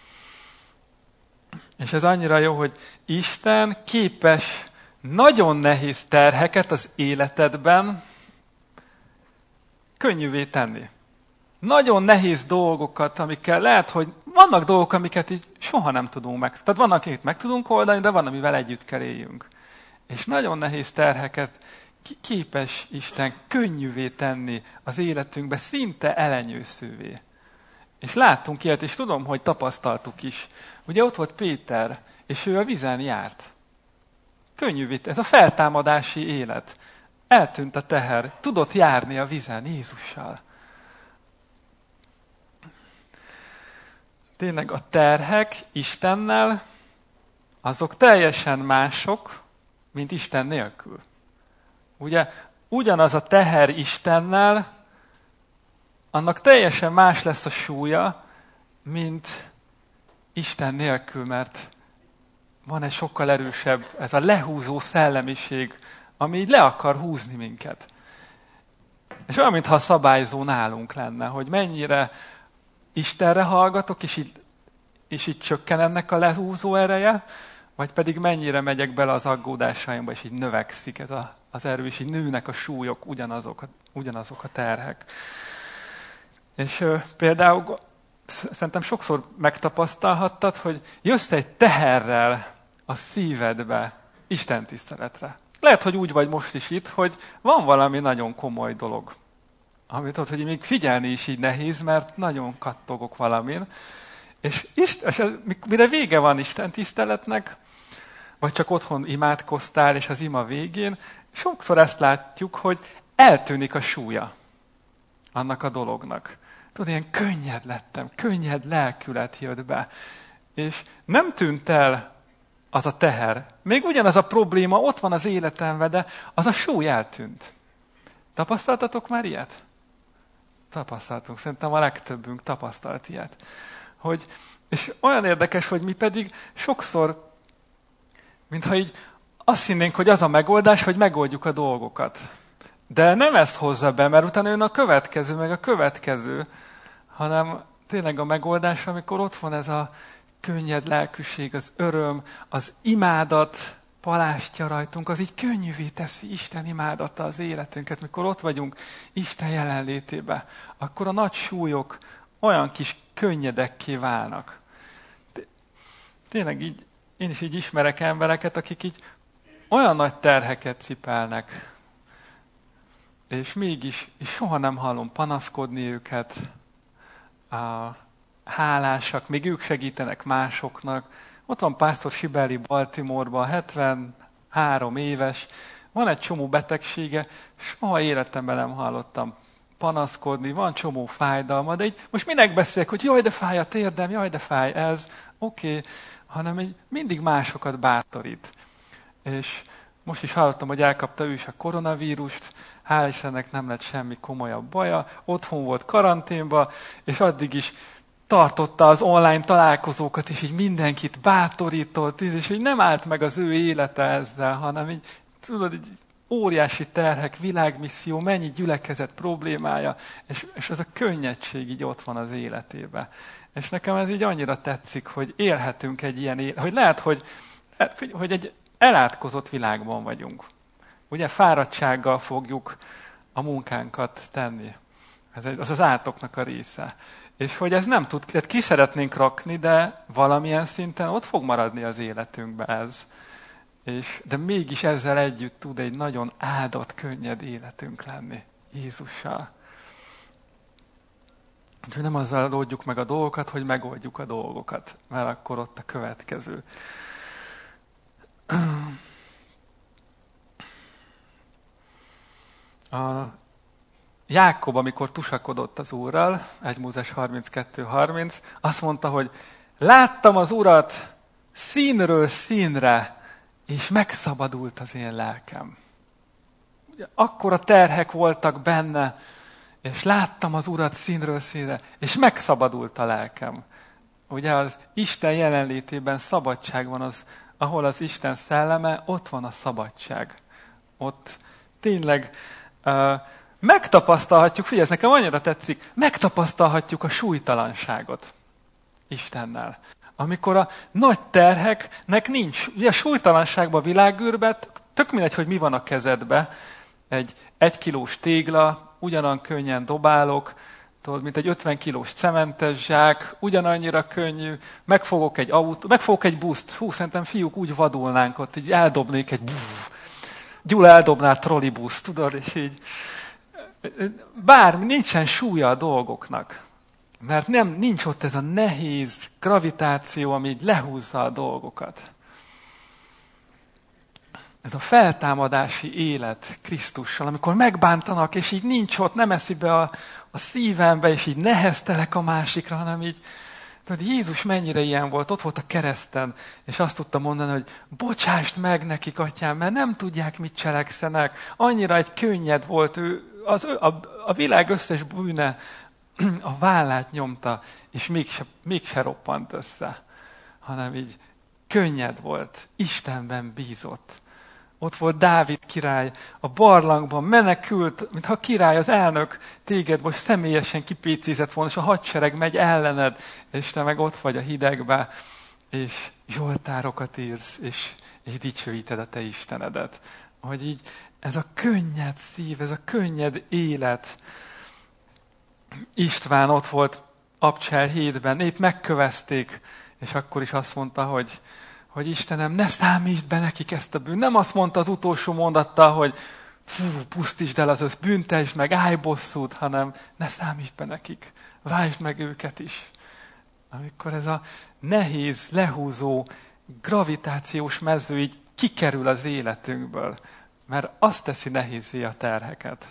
És ez annyira jó, hogy Isten képes nagyon nehéz terheket az életedben könnyűvé tenni. Nagyon nehéz dolgokat, amikkel lehet, hogy vannak dolgok, amiket így soha nem tudunk meg. Tehát vannak, amiket meg tudunk oldani, de van, amivel együtt kell éljünk. És nagyon nehéz terheket képes Isten könnyűvé tenni az életünkbe, szinte elenyőszővé. És láttunk ilyet, és tudom, hogy tapasztaltuk is. Ugye ott volt Péter, és ő a vízen járt. Könnyűvé, ez a feltámadási élet. Eltűnt a teher, tudott járni a vízen Jézussal. Tényleg a terhek Istennel, azok teljesen mások, mint Isten nélkül. Ugye ugyanaz a teher Istennel, annak teljesen más lesz a súlya, mint Isten nélkül, mert van egy sokkal erősebb, ez a lehúzó szellemiség, ami így le akar húzni minket. És olyan, mintha a szabályzó nálunk lenne, hogy mennyire Istenre hallgatok, és így csökken ennek a lehúzó ereje, vagy pedig mennyire megyek bele az aggódásaimba, és így növekszik ez az erő, és így nőnek a súlyok, ugyanazok a terhek. És például szerintem sokszor megtapasztalhattad, hogy jössz egy teherrel a szívedbe Isten tiszteletre. Lehet, hogy úgy vagy most is itt, hogy van valami nagyon komoly dolog, amit tudod, hogy még figyelni is így nehéz, mert nagyon kattogok valamin. És mire vége van Isten tiszteletnek, vagy csak otthon imádkoztál, és az ima végén, sokszor ezt látjuk, hogy eltűnik a súlya annak a dolognak. Tudod, ilyen könnyed lettem, könnyed lelkület jött be. És nem tűnt el az a teher. Még ugyanaz a probléma ott van az életemben, de az a súly eltűnt. Tapasztaltatok már ilyet? Tapasztaltunk. Szerintem a legtöbbünk tapasztalt ilyet. És olyan érdekes, hogy mi pedig sokszor, mintha így azt hinnénk, hogy az a megoldás, hogy megoldjuk a dolgokat. De nem ezt hozza be, mert utána jön a következő, meg a következő, hanem tényleg a megoldás, amikor ott van ez a könnyed lelkűség, az öröm, az imádat palástja rajtunk, az így könnyűvé teszi Isten imádata az életünket. Mikor ott vagyunk Isten jelenlétébe, akkor a nagy súlyok olyan kis könnyedekké válnak. Tényleg így, én is így ismerek embereket, akik így olyan nagy terheket cipelnek, és mégis és soha nem hallom panaszkodni őket, hálásak, még ők segítenek másoknak. Ott van pásztor Sibeli Baltimore-ban, 73 éves, van egy csomó betegsége, soha életemben nem hallottam panaszkodni, van csomó fájdalma, de így most minek beszélek, hogy jaj, de fáj a térdem, jaj, de fáj ez, oké, hanem így mindig másokat bátorít. És most is hallottam, hogy elkapta ő is a koronavírust, hál' Istennek nem lett semmi komolyabb baja, otthon volt karanténba, és addig is tartotta az online találkozókat, és így mindenkit bátorított, és így nem állt meg az ő élete ezzel, hanem így, tudod, így óriási terhek, világmisszió, mennyi gyülekezet problémája, és ez a könnyedség így ott van az életében. És nekem ez így annyira tetszik, hogy élhetünk egy ilyen életet, hogy lehet, hogy egy elátkozott világban vagyunk. Ugye fáradtsággal fogjuk a munkánkat tenni. Ez az átoknak a része. És hogy ez nem tud, tehát ki szeretnénk rakni, de valamilyen szinten ott fog maradni az életünkbe ez. De mégis ezzel együtt tud egy nagyon áldott, könnyed életünk lenni Jézussal. Úgyhogy nem azzal oldjuk meg a dolgokat, hogy megoldjuk a dolgokat, mert akkor ott a következő. A Jákob, amikor tusakodott az Úrral, 1 Mózes 32:30, azt mondta, hogy láttam az Urat színről színre, és megszabadult az én lelkem. Ugye, akkora terhek voltak benne, és láttam az Urat színről színre, és megszabadult a lelkem. Ugye az Isten jelenlétében szabadság van, ahol az Isten szelleme, ott van a szabadság. Ott tényleg megtapasztalhatjuk, figyelj, ez nekem annyira tetszik, megtapasztalhatjuk a súlytalanságot Istennel. Amikor a nagy terheknek nincs, ugye a súlytalanságban, a világűrben, tök mindegy, hogy mi van a kezedbe, egy 1 kilós tégla, ugyanan könnyen dobálok, tudod, mint egy 50 kilós cementes zsák, ugyanannyira könnyű, megfogok egy buszt, szerintem fiúk úgy vadulnánk ott, így eldobnék egy Gyula eldobná a trollibuszt, tudod, és így bármi, nincsen súlya a dolgoknak. Mert nincs ott ez a nehéz gravitáció, ami így lehúzza a dolgokat. Ez a feltámadási élet Krisztussal, amikor megbántanak, és így nincs ott, nem eszi be a szívembe, és így neheztelek a másikra, hanem így, tudod, Jézus mennyire ilyen volt, ott volt a kereszten, és azt tudta mondani, hogy bocsásd meg nekik, atyám, mert nem tudják, mit cselekszenek. Annyira egy könnyed volt, ő a világ összes bűne a vállát nyomta, és mégse roppant össze, hanem így könnyed volt, Istenben bízott. Ott volt Dávid király, a barlangban menekült, mintha király, az elnök téged most személyesen kipécézett volna, és a hadsereg megy ellened, és te meg ott vagy a hidegbe, és zsoltárokat írsz, és dicsőíted a te Istenedet. Hogy így ez a könnyed szív, ez a könnyed élet. István ott volt Abcsel 7-ben, épp megkövezték, és akkor is azt mondta, hogy Istenem, ne számítsd be nekik ezt a bűnt. Nem azt mondta az utolsó mondattal, hogy pusztítsd el az büntesd meg, állj bosszút, hanem ne számítsd be nekik. Váltsd meg őket is. Amikor ez a nehéz, lehúzó, gravitációs mező így kikerül az életünkből, mert azt teszi nehézzé a terheket.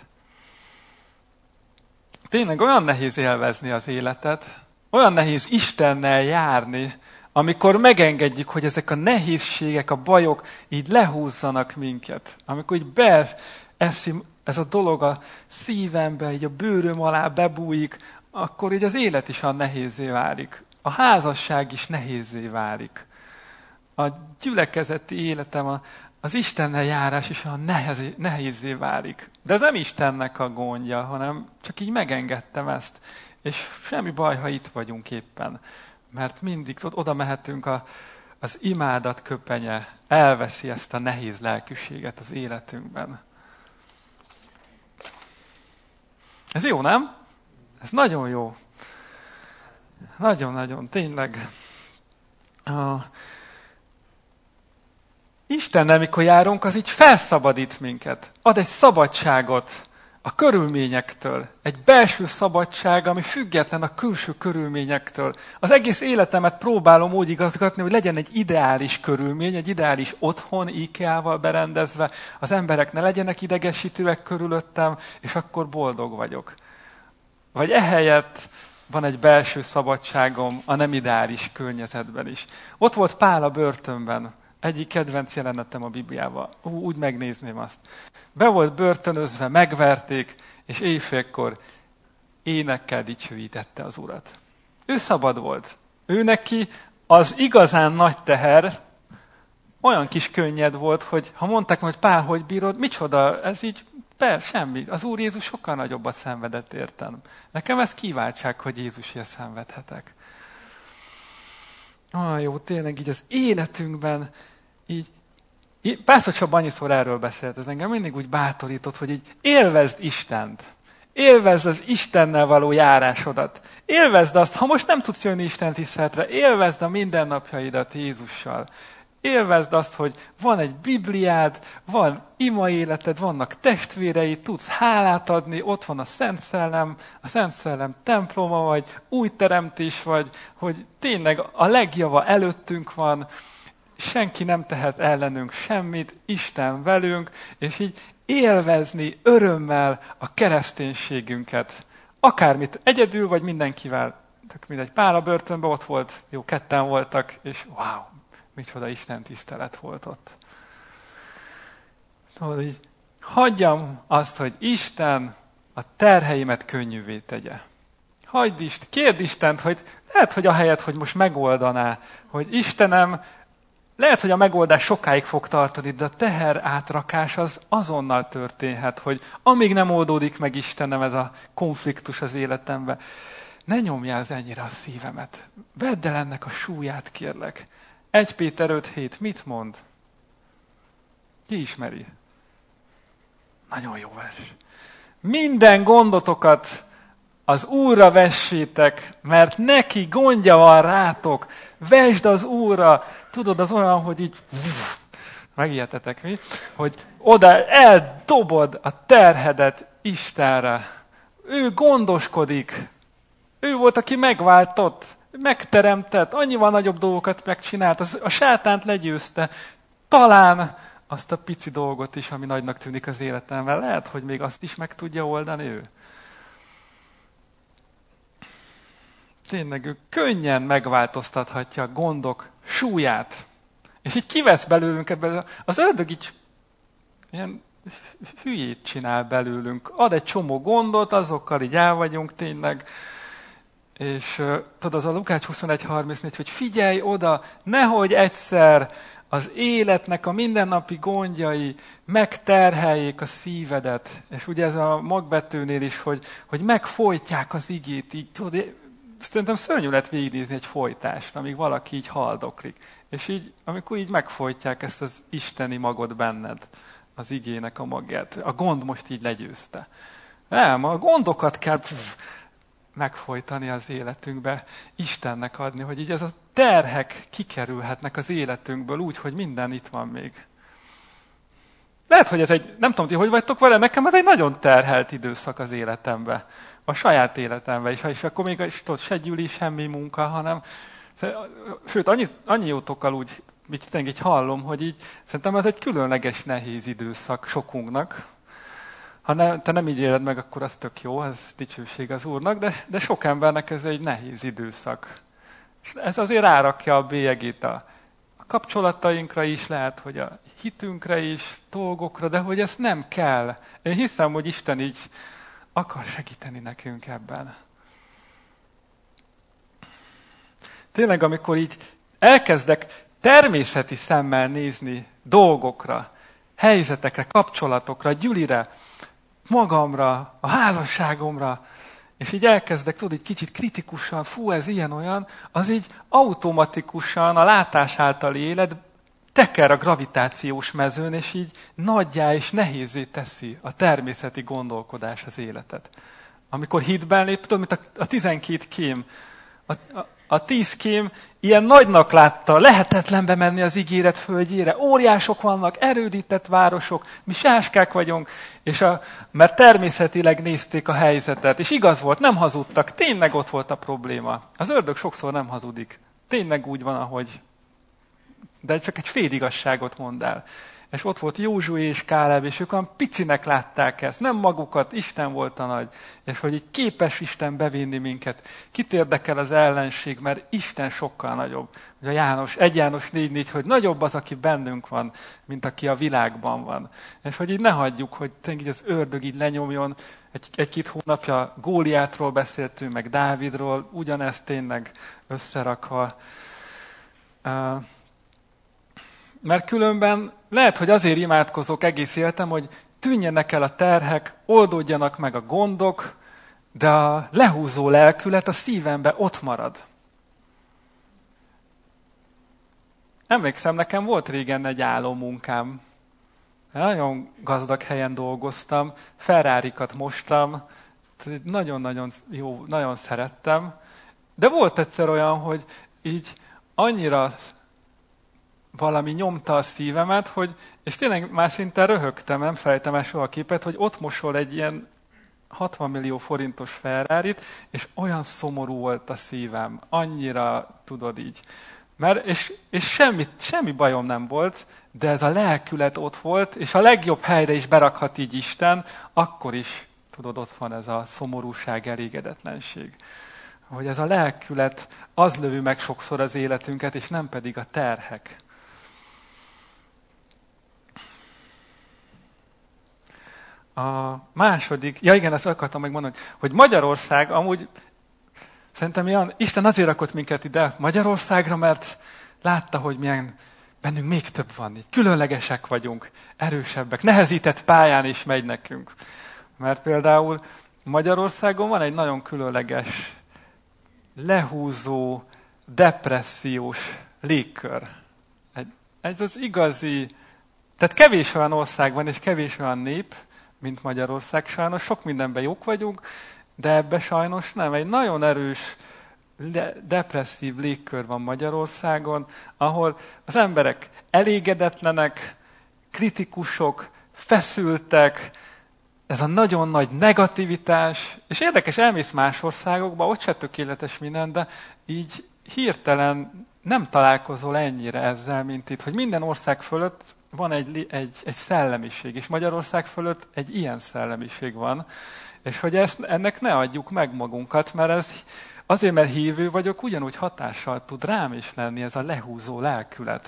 Tényleg olyan nehéz élvezni az életet, olyan nehéz Istennel járni, amikor megengedjük, hogy ezek a nehézségek, a bajok így lehúzzanak minket. Amikor így beeszi ez a dolog a szívembe, így a bőröm alá bebújik, akkor így az élet is olyan nehézé válik. a házasság is nehézzé válik. A gyülekezeti életem, az Istennel járás is olyan nehézzé válik. De ez nem Istennek a gondja, hanem csak így megengedtem ezt. És semmi baj, ha itt vagyunk éppen. Mert mindig oda mehetünk, az imádat köpenye elveszi ezt a nehéz lelkűséget az életünkben. Ez jó, nem? Ez nagyon jó. Nagyon-nagyon, tényleg. Istennel, mikor járunk, az így felszabadít minket. Ad egy szabadságot a körülményektől. Egy belső szabadság, ami független a külső körülményektől. Az egész életemet próbálom úgy igazgatni, hogy legyen egy ideális körülmény, egy ideális otthon, IKEA-val berendezve, az emberek ne legyenek idegesítőek körülöttem, és akkor boldog vagyok. Vagy ehelyett van egy belső szabadságom a nem ideális környezetben is. Ott volt Pál a börtönben. Egyik kedvenc jelenetem a Bibliában. Úgy megnézném azt. Be volt börtönözve, megverték, és éjfélkor énekkel dicsőítette az Urat. Ő szabad volt. Ő neki az igazán nagy teher olyan kis könnyed volt, hogy ha mondták, hogy Pál, hogy bírod, micsoda, ez így, semmi. Az Úr Jézus sokkal nagyobbat szenvedett értem. Nekem ez kiváltság, hogy Jézusért szenvedhetek. Jó, tényleg így az életünkben, így Pásztor Csaba annyiszor erről beszélt, ez engem mindig úgy bátorított, hogy így élvezd Istent. Élvezd az Istennel való járásodat. Élvezd azt, ha most nem tudsz jönni Isten tiszteletre, élvezd a mindennapjaidat Jézussal. Élvezd azt, hogy van egy Bibliád, van ima életed, vannak testvéreid, tudsz hálát adni, ott van a Szent Szellem temploma vagy, új teremtés vagy, hogy tényleg a legjava előttünk van, senki nem tehet ellenünk semmit, Isten velünk, és így élvezni örömmel a kereszténységünket. Akármit, egyedül vagy mindenkivel. Tök mindegy, Pál a börtönben ott volt, jó, ketten voltak, és wow, micsoda Isten tisztelet volt ott. Így, hagyjam azt, hogy Isten a terheimet könnyűvé tegye. Kérd Istent, hogy lehet, hogy ahelyett, hogy most megoldaná, hogy Istenem, lehet, hogy a megoldás sokáig fog tartani, de a teher átrakás az azonnal történhet, hogy amíg nem oldódik meg Istenem ez a konfliktus az életemben, ne nyomjál ennyire a szívemet. Vedd el ennek a súlyát, kérlek. 1 Péter 5:7 mit mond? Ki ismeri? Nagyon jó vers. Minden gondotokat az Úrra vessétek, mert neki gondja van rátok. Vesd az Úrra. Tudod, az olyan, hogy így megijedtetek mi? Hogy oda eldobod a terhedet Istenre. Ő gondoskodik. Ő volt, aki megváltott, megteremtett, annyival nagyobb dolgokat megcsinált, a sátánt legyőzte. Talán azt a pici dolgot is, ami nagynak tűnik az életemben. Lehet, hogy még azt is meg tudja oldani ő. Tényleg ő könnyen megváltoztathatja a gondok súlyát. És így kivesz belőlünk ebből, az ördög így ilyen hülyét csinál belőlünk. Ad egy csomó gondot, azokkal így el vagyunk tényleg. És tudod, az a Lukács 21:34, hogy figyelj oda, nehogy egyszer az életnek a mindennapi gondjai megterheljék a szívedet. És ugye ez a magbetűnél is, hogy megfojtják az igét. Így, tudod, szerintem szörnyű lett végignézni egy folytást, amíg valaki így haldoklik. És így, amikor így megfojtják ezt az isteni magot benned, az igének a magját. A gond most így legyőzte. Nem, a gondokat kell megfojtani az életünkbe, Istennek adni, hogy így ez a terhek kikerülhetnek az életünkből úgy, hogy minden itt van még. Lehet, hogy ez egy, nem tudom, hogy vagytok vele, nekem ez egy nagyon terhelt időszak az életemben. A saját életemben is, és akkor még se gyűli, semmi munka, hanem sőt, annyi jótokkal úgy, mit így hallom, hogy így szerintem ez egy különleges, nehéz időszak sokunknak. Ha te nem így éled meg, akkor az tök jó, ez dicsőség az Úrnak, de sok embernek ez egy nehéz időszak. És ez azért rárakja a bélyegét a kapcsolatainkra is, lehet, hogy a hitünkre is, dolgokra, de hogy ez nem kell. Én hiszem, hogy Isten így akar segíteni nekünk ebben. Tényleg, amikor így elkezdek természeti szemmel nézni dolgokra, helyzetekre, kapcsolatokra, Gyülire, magamra, a házasságomra, és így elkezdek, tudod, így kicsit kritikusan, ez ilyen-olyan, az így automatikusan a látás általi élet teker a gravitációs mezőn, és így nagyjá és nehézé teszi a természeti gondolkodás az életet. Amikor hitben lép, tudom, mint a 12 kém, a 10 kém ilyen nagynak látta, lehetetlen menni az ígéret földjére, óriások vannak, erődített városok, mi sáskák vagyunk, mert természetileg nézték a helyzetet, és igaz volt, nem hazudtak, tényleg ott volt a probléma. Az ördög sokszor nem hazudik, tényleg úgy van, ahogy, de csak egy fél igazságot mond el. És ott volt Józsué és Káleb, és ők olyan picinek látták ezt, nem magukat, Isten volt a nagy, és hogy így képes Isten bevinni minket. Kit érdekel az ellenség, mert Isten sokkal nagyobb. Ugye 1 János 4:4, hogy nagyobb az, aki bennünk van, mint aki a világban van. És hogy így ne hagyjuk, hogy tényleg az ördög így lenyomjon. Egy-két hónapja Góliátról beszéltünk, meg Dávidról, ugyanezt tényleg összerakva. Mert különben lehet, hogy azért imádkozok egész életem, hogy tűnjenek el a terhek, oldódjanak meg a gondok, de a lehúzó lelkület a szívembe ott marad. Emlékszem, nekem volt régen egy álommunkám. Nagyon gazdag helyen dolgoztam, Ferrarikat mostam, nagyon-nagyon jó, nagyon szerettem. De volt egyszer olyan, hogy így annyira valami nyomta a szívemet, és tényleg már szinte röhögtem, nem felejtem el soha a képet, hogy ott mosol egy ilyen 60 millió forintos Ferrarit, és olyan szomorú volt a szívem, annyira, tudod így. És semmi bajom nem volt, de ez a lelkület ott volt, és a legjobb helyre is berakhat így Isten, akkor is, tudod, ott van ez a szomorúság, elégedetlenség. Hogy ez a lelkület, az lövi meg sokszor az életünket, és nem pedig a terhek. A második, ezt akartam megmondani, hogy Magyarország amúgy, szerintem Isten azért rakott minket ide Magyarországra, mert látta, hogy milyen bennünk még több van. Így különlegesek vagyunk, erősebbek, nehezített pályán is megy nekünk. Mert például Magyarországon van egy nagyon különleges, lehúzó, depressziós légkör. Ez az igazi, tehát kevés olyan ország van, és kevés olyan nép, mint Magyarország. Sajnos sok mindenben jók vagyunk, de ebbe sajnos nem. Egy nagyon erős, depresszív légkör van Magyarországon, ahol az emberek elégedetlenek, kritikusok, feszültek, ez a nagyon nagy negativitás, és érdekes, elmész más országokba, ott se tökéletes minden, de így hirtelen nem találkozol ennyire ezzel, mint itt, hogy minden ország fölött van egy szellemiség, és Magyarország fölött egy ilyen szellemiség van, és hogy ennek ne adjuk meg magunkat, mert ez azért, mert hívő vagyok, ugyanúgy hatással tud rám is lenni ez a lehúzó lelkület.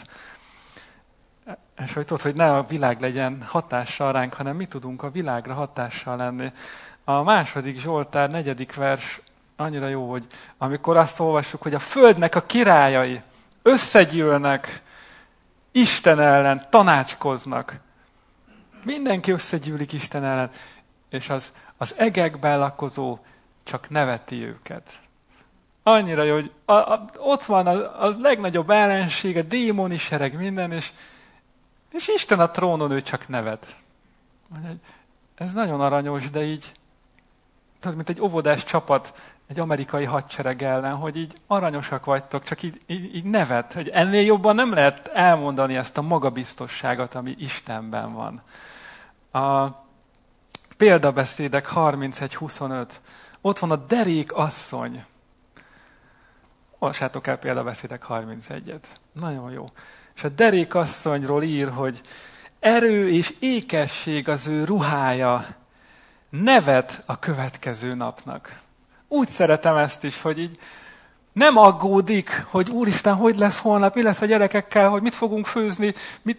És hogy tudod, hogy ne a világ legyen hatással ránk, hanem mi tudunk a világra hatással lenni. A 2. Zsoltár 4. vers annyira jó, hogy amikor azt olvassuk, hogy a földnek a királyai összegyűlnek, Isten ellen tanácskoznak. Mindenki összegyűlik Isten ellen, és az egekben lakozó csak neveti őket. Annyira jó, hogy ott van a legnagyobb ellenség, a démoni sereg, minden, és Isten a trónon, ő csak nevet. Ez nagyon aranyos, de így, tudod, mint egy óvodás csapat egy amerikai hadsereg ellen, hogy így aranyosak vagytok, csak így nevet, hogy ennél jobban nem lehet elmondani ezt a magabiztosságot, ami Istenben van. A példabeszédek 31-25. Ott van a derék asszony. Olvassátok el példabeszédek 31-et. Nagyon jó. És a derék asszonyról ír, hogy erő és ékesség az ő ruhája, nevet a következő napnak. Úgy szeretem ezt is, hogy így nem aggódik, hogy Úristen, hogy lesz holnap, mi lesz a gyerekekkel, hogy mit fogunk főzni,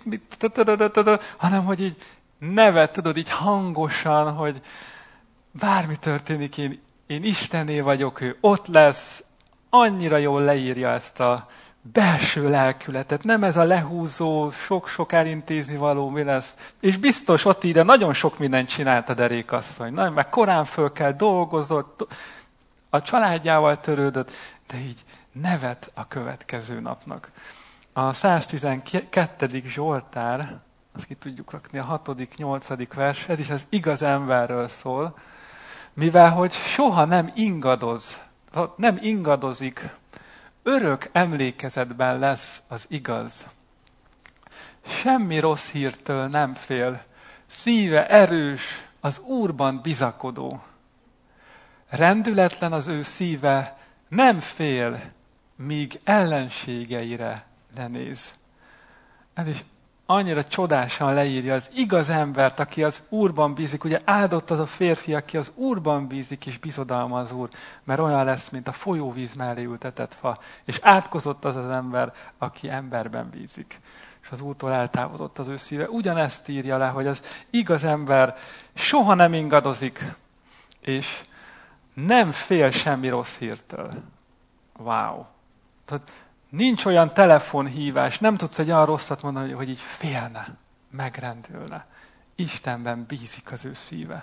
hanem hogy így nevet, tudod, így hangosan, hogy bármi történik, én Istené vagyok, ő ott lesz, annyira jól leírja ezt a belső lelkületet. Nem ez a lehúzó, sok-sok elintézni való, mi lesz. És biztos ott ide nagyon sok mindent csinált a derékasszony. Na, meg korán föl kell, dolgozott, a családjával törődött, de így nevet a következő napnak. A 112. Zsoltár, azt ki tudjuk rakni, a 6., 8. vers, ez is az igaz emberről szól, mivel hogy soha nem ingadozik, örök emlékezetben lesz az igaz. Semmi rossz hírtől nem fél, szíve erős, az Úrban bizakodó. Rendületlen az ő szíve, nem fél, míg ellenségeire ne néz. Ez is annyira csodásan leírja az igaz embert, aki az Úrban bízik. Ugye áldott az a férfi, aki az Úrban bízik, és bizodalma az Úr, mert olyan lesz, mint a folyóvíz mellé ültetett fa. És átkozott az az ember, aki emberben bízik. És az Úrtól eltávolodott az ő szíve. Ugyanezt írja le, hogy az igaz ember soha nem ingadozik, és nem fél semmi rossz hírtől. Wow! Tehát nincs olyan telefonhívás, nem tudsz egy olyan rosszat mondani, hogy így félne, megrendülne. Istenben bízik az ő szíve.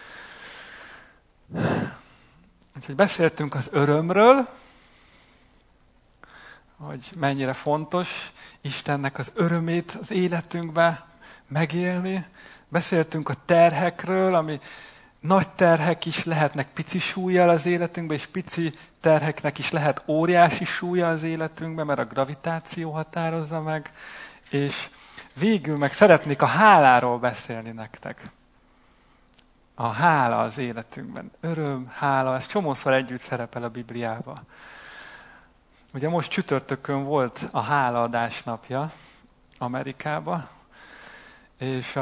Úgyhogy beszéltünk az örömről, hogy mennyire fontos Istennek az örömét az életünkbe megélni. Beszéltünk a terhekről, ami nagy terhek is lehetnek pici súllyal az életünkben, és pici terheknek is lehet óriási súlya az életünkben, mert a gravitáció határozza meg. És végül meg szeretnék a háláról beszélni nektek. A hála az életünkben. Öröm, hála, ez csomószor együtt szerepel a Bibliában. Ugye most csütörtökön volt a hálaadás napja Amerikában, és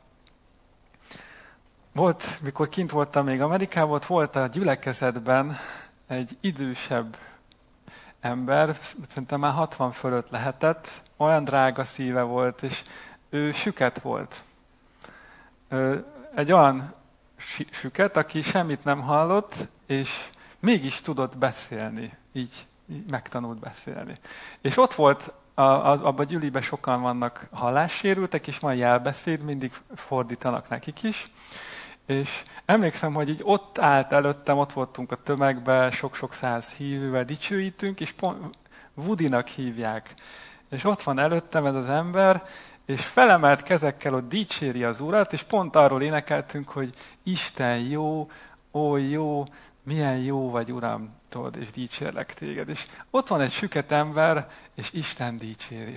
mikor kint voltam még Amerikában, volt a gyülekezetben egy idősebb ember, szerintem már 60 fölött lehetett, olyan drága szíve volt, és ő süket volt. Egy olyan süket, aki semmit nem hallott, és mégis tudott beszélni, így megtanult beszélni. És ott volt, abban a gyüliben sokan vannak hallássérültek, és van jelbeszéd, mindig fordítanak nekik is. És emlékszem, hogy így ott állt előttem, ott voltunk a tömegben, sok-sok száz hívővel dicsőítünk, és pont Woodynak hívják. És ott van előttem ez az ember, és felemelt kezekkel ott dicséri az Urat, és pont arról énekeltünk, hogy Isten jó, ó jó, milyen jó vagy, Uram, tudod, és dicsérlek téged. És ott van egy süket ember, és Isten dicséri.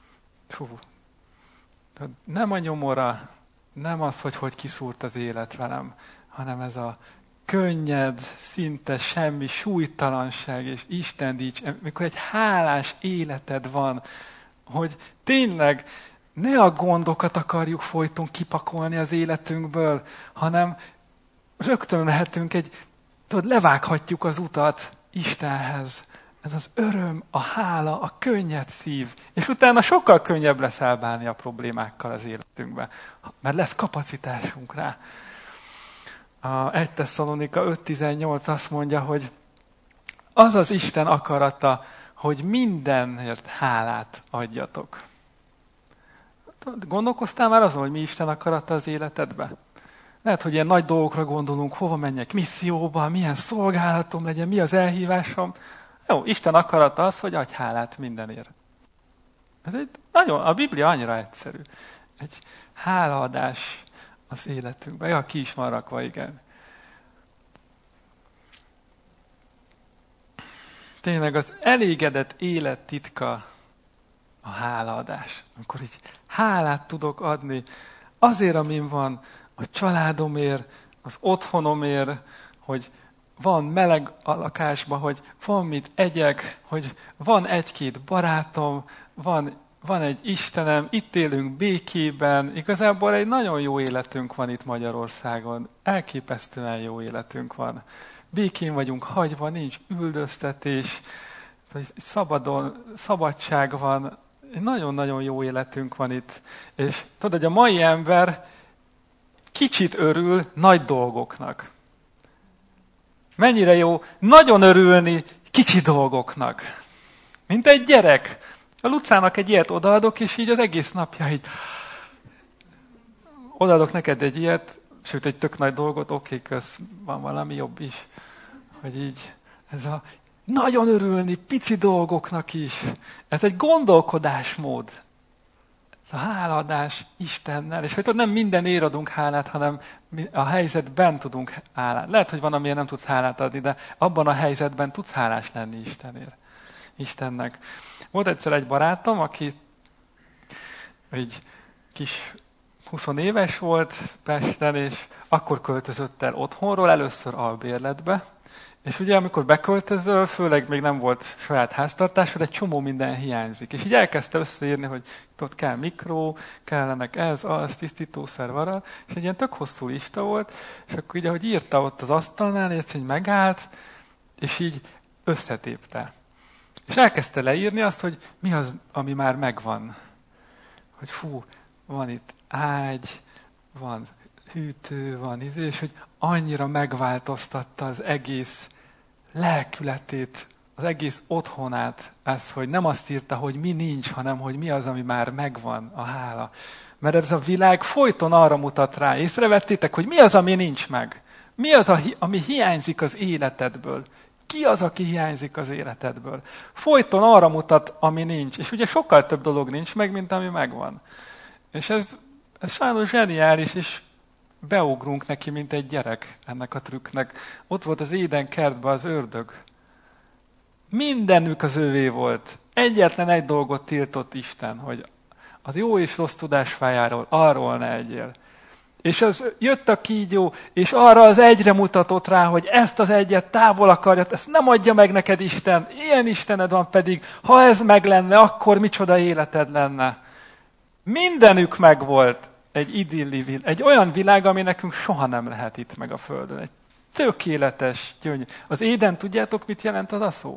Nem a nyomora, nem az, hogy kiszúrt az élet velem, hanem ez a könnyed, szinte semmi súlytalanság, és Isten dicsér, mikor egy hálás életed van, hogy tényleg ne a gondokat akarjuk folyton kipakolni az életünkből, hanem rögtön lehetünk levághatjuk az utat Istenhez. Ez az öröm, a hála, a könnyed szív. És utána sokkal könnyebb lesz elbánni a problémákkal az életünkben, mert lesz kapacitásunk rá. A 1 Tesszalonika 5.18 azt mondja, hogy az az Isten akarata, hogy mindenért hálát adjatok. Gondolkoztál már azon, hogy mi Isten akarata az életedben? Lehet, hogy ilyen nagy dolgokra gondolunk, hova menjek misszióba, milyen szolgálatom legyen, mi az elhívásom. Jó, Isten akarata az, hogy adj hálát mindenért. Ez a Biblia annyira egyszerű. Egy hálaadás az életünkben. Ja, ki is van rakva, igen. Tényleg az elégedett élet titka a hálaadás. Amikor így hálát tudok adni azért, amin van, a családomért, az otthonomért, hogy van meleg a lakásban, hogy van mit egyek, hogy van egy-két barátom, van egy Istenem, itt élünk békében. Igazából egy nagyon jó életünk van itt Magyarországon. Elképesztően jó életünk van. Békén vagyunk hagyva, nincs üldöztetés, szabadság van. Egy nagyon-nagyon jó életünk van itt. És tudod, hogy a mai ember kicsit örül nagy dolgoknak. Mennyire jó nagyon örülni kicsi dolgoknak. Mint egy gyerek. A Lucának egy ilyet odaadok, és így az egész napja így odaadok neked egy ilyet, sőt egy tök nagy dolgot, oké, kösz, van valami jobb is. Hogy így ez a nagyon örülni pici dolgoknak is. Ez egy gondolkodásmód. Ez a hálaadás Istennel. És hogy nem mindenért adunk hálát, hanem a helyzetben tudunk hálát. Lehet, hogy van, amiért nem tudsz hálát adni, de abban a helyzetben tudsz hálás lenni Istennek. Volt egyszer egy barátom, aki egy kis 20 éves volt Pesten, és akkor költözött el otthonról, először albérletbe. És ugye, amikor beköltözöl, főleg még nem volt saját háztartásod, egy csomó minden hiányzik. És így elkezdte összeírni, hogy ott kell mikró, kellenek ez, az, tisztítószer, varal, és egy ilyen tök hosszú lista volt, és akkor így, ahogy írta ott az asztalnál, és így megállt, és így összetépte. És elkezdte leírni azt, hogy mi az, ami már megvan. Hogy fú, van itt ágy, van hűtő, van és hogy annyira megváltoztatta az egész lelkületét, az egész otthonát, ez, hogy nem azt írta, hogy mi nincs, hanem hogy mi az, ami már megvan, a hála. Mert ez a világ folyton arra mutat rá. Észrevettétek, hogy mi az, ami nincs meg? Mi az, ami hiányzik az életedből? Ki az, aki hiányzik az életedből? Folyton arra mutat, ami nincs. És ugye sokkal több dolog nincs meg, mint ami megvan. És ez sajnos zseniális, és beugrunk neki, mint egy gyerek ennek a trükknek. Ott volt az Éden kertben az ördög. Mindenük az övé volt. Egyetlen egy dolgot tiltott Isten, hogy az jó és rossz tudás fájáról arról ne egyél. És az jött a kígyó, és arra az egyre mutatott rá, hogy ezt az egyet távol akarja, ezt nem adja meg neked Isten. Ilyen Istened van pedig, ha ez meg lenne, akkor micsoda életed lenne. Mindenük megvolt. Egy idilli, egy olyan világ, ami nekünk soha nem lehet itt meg a Földön. Egy tökéletes gyönyör. Az Éden, tudjátok, mit jelent az a szó?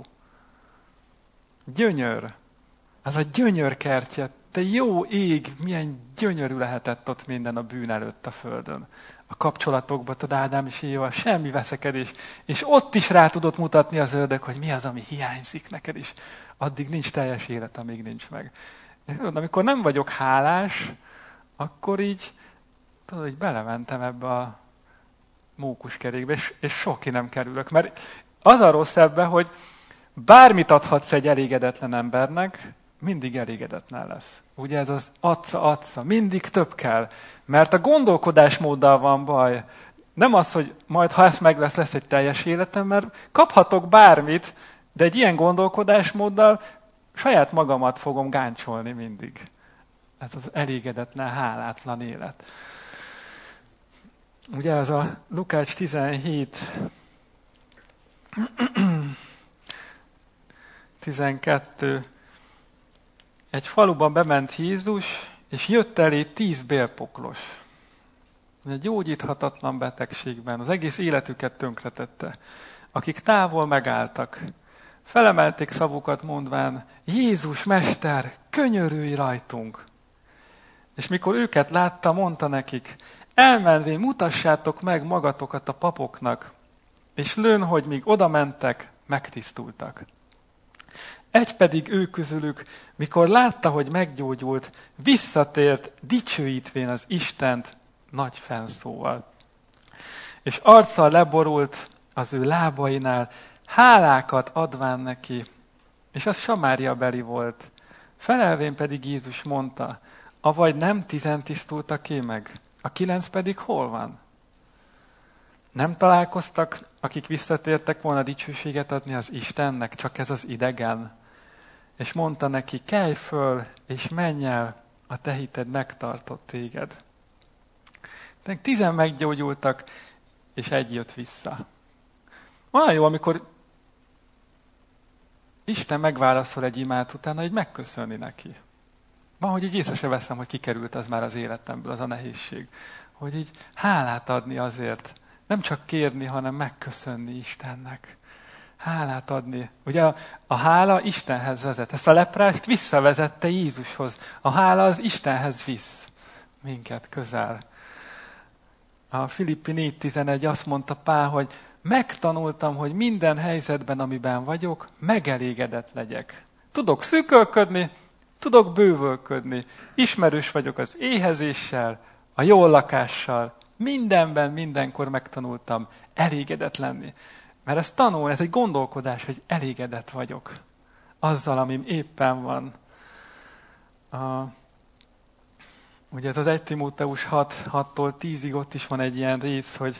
Gyönyör. Az a gyönyörkertje. Te jó ég, milyen gyönyörű lehetett ott minden a bűn előtt a Földön. A kapcsolatokban, tudod, Ádám és Éva, semmi veszekedés. És ott is rá tudott mutatni az ördög, hogy mi az, ami hiányzik neked is. Addig nincs teljes élet, amíg nincs meg. Amikor nem vagyok hálás, akkor így, tudod, így belementem ebbe a mókuskerékbe, és soki nem kerülök. Mert az a rossz ebbe, hogy bármit adhatsz egy elégedetlen embernek, mindig elégedetlen lesz. Ugye ez az adsz, mindig több kell. Mert a gondolkodásmóddal van baj. Nem az, hogy majd ha ez meg lesz egy teljes életem, mert kaphatok bármit, de egy ilyen gondolkodásmóddal saját magamat fogom gáncsolni mindig. Ez az elégedetlen, hálátlan élet. Ugye az a Lukács 17, 12. Egy faluban bement Jézus, és jött elé 10 bélpoklos. Egy gyógyíthatatlan betegségben, az egész életüket tönkretette. Akik távol megálltak, felemelték szavukat mondván, Jézus, Mester, könyörülj rajtunk! És mikor őket látta, mondta nekik, elmenvén mutassátok meg magatokat a papoknak, és lőn, hogy míg oda mentek, megtisztultak. Egy pedig ő közülük, mikor látta, hogy meggyógyult, visszatért, dicsőítvén az Istent nagy fennszóval. És arccal leborult az ő lábainál, hálákat adván neki, és az Samária beli volt. Felelvén pedig Jézus mondta, avagy nem 10 tisztultak ki meg, a 9 pedig hol van? Nem találkoztak, akik visszatértek volna dicsőséget adni az Istennek, csak ez az idegen? És mondta neki, kelj föl, és menj el, a te hited megtartott téged. De 10 meggyógyultak, és egy jött vissza. Olyan jó, amikor Isten megválaszol egy imát utána, hogy megköszönni neki. Van, hogy így észre se veszem, hogy kikerült az már az életemből, az a nehézség. Hogy így hálát adni azért. Nem csak kérni, hanem megköszönni Istennek. Hálát adni. Ugye a hála Istenhez vezet. Ezt a leprást visszavezette Jézushoz. A hála az Istenhez visz minket közel. A Filippi 4.11 azt mondta Pál, hogy megtanultam, hogy minden helyzetben, amiben vagyok, megelégedett legyek. Tudok szűkölködni, tudok bővölködni. Ismerős vagyok az éhezéssel, a jól lakással. Mindenben, mindenkor megtanultam elégedett lenni. Mert ez egy gondolkodás, hogy elégedett vagyok azzal, amim éppen van. Ugye ez az 1 Timóteus 6-tól 10-ig ott is van egy ilyen rész, hogy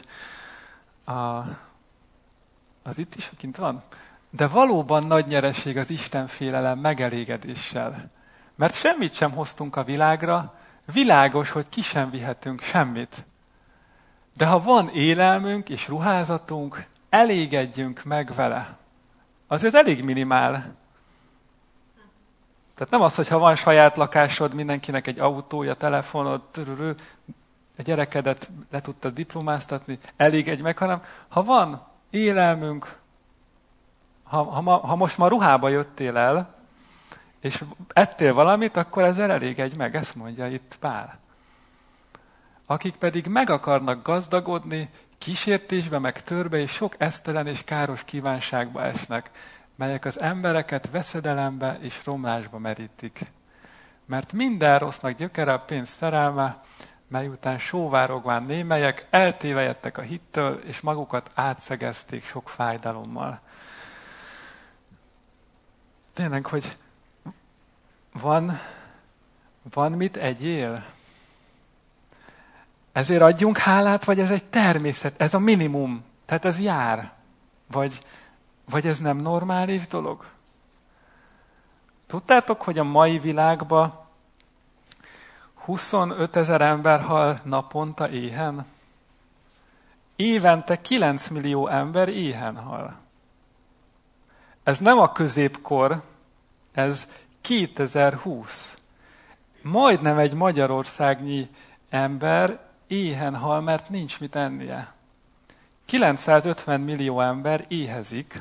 az itt is kint van? De valóban nagy nyereség az Istenfélelem megelégedéssel. Mert semmit sem hoztunk a világra, világos, hogy ki sem vihetünk semmit. De ha van élelmünk és ruházatunk, elégedjünk meg vele. Azért elég minimál. Tehát nem az, hogy ha van saját lakásod, mindenkinek egy autója, telefonod, a gyerekedet le tudtad diplomáztatni, elégedj meg, hanem ha van élelmünk, ha most ma ruhába jöttél el, és ettél valamit, akkor ezzel elégedj meg, ezt mondja itt Pál. Akik pedig meg akarnak gazdagodni, kísértésbe, meg törbe, és sok esztelen és káros kívánságba esnek, melyek az embereket veszedelembe és romlásba merítik. Mert minden rossznak gyökere a pénz szerelme, mely után sóvárogván némelyek eltévejedtek a hittől, és magukat átszegezték sok fájdalommal. Tényleg, hogy van mit egyél? Ezért adjunk hálát, vagy ez egy természet, ez a minimum, tehát ez jár? Vagy ez nem normális dolog? Tudtátok, hogy a mai világban 25 000 ember hal naponta éhen? Évente 9 millió ember éhen hal. Ez nem a középkor, ez 2020. Majdnem egy magyarországnyi ember éhen hal, mert nincs mit ennie. 950 millió ember éhezik,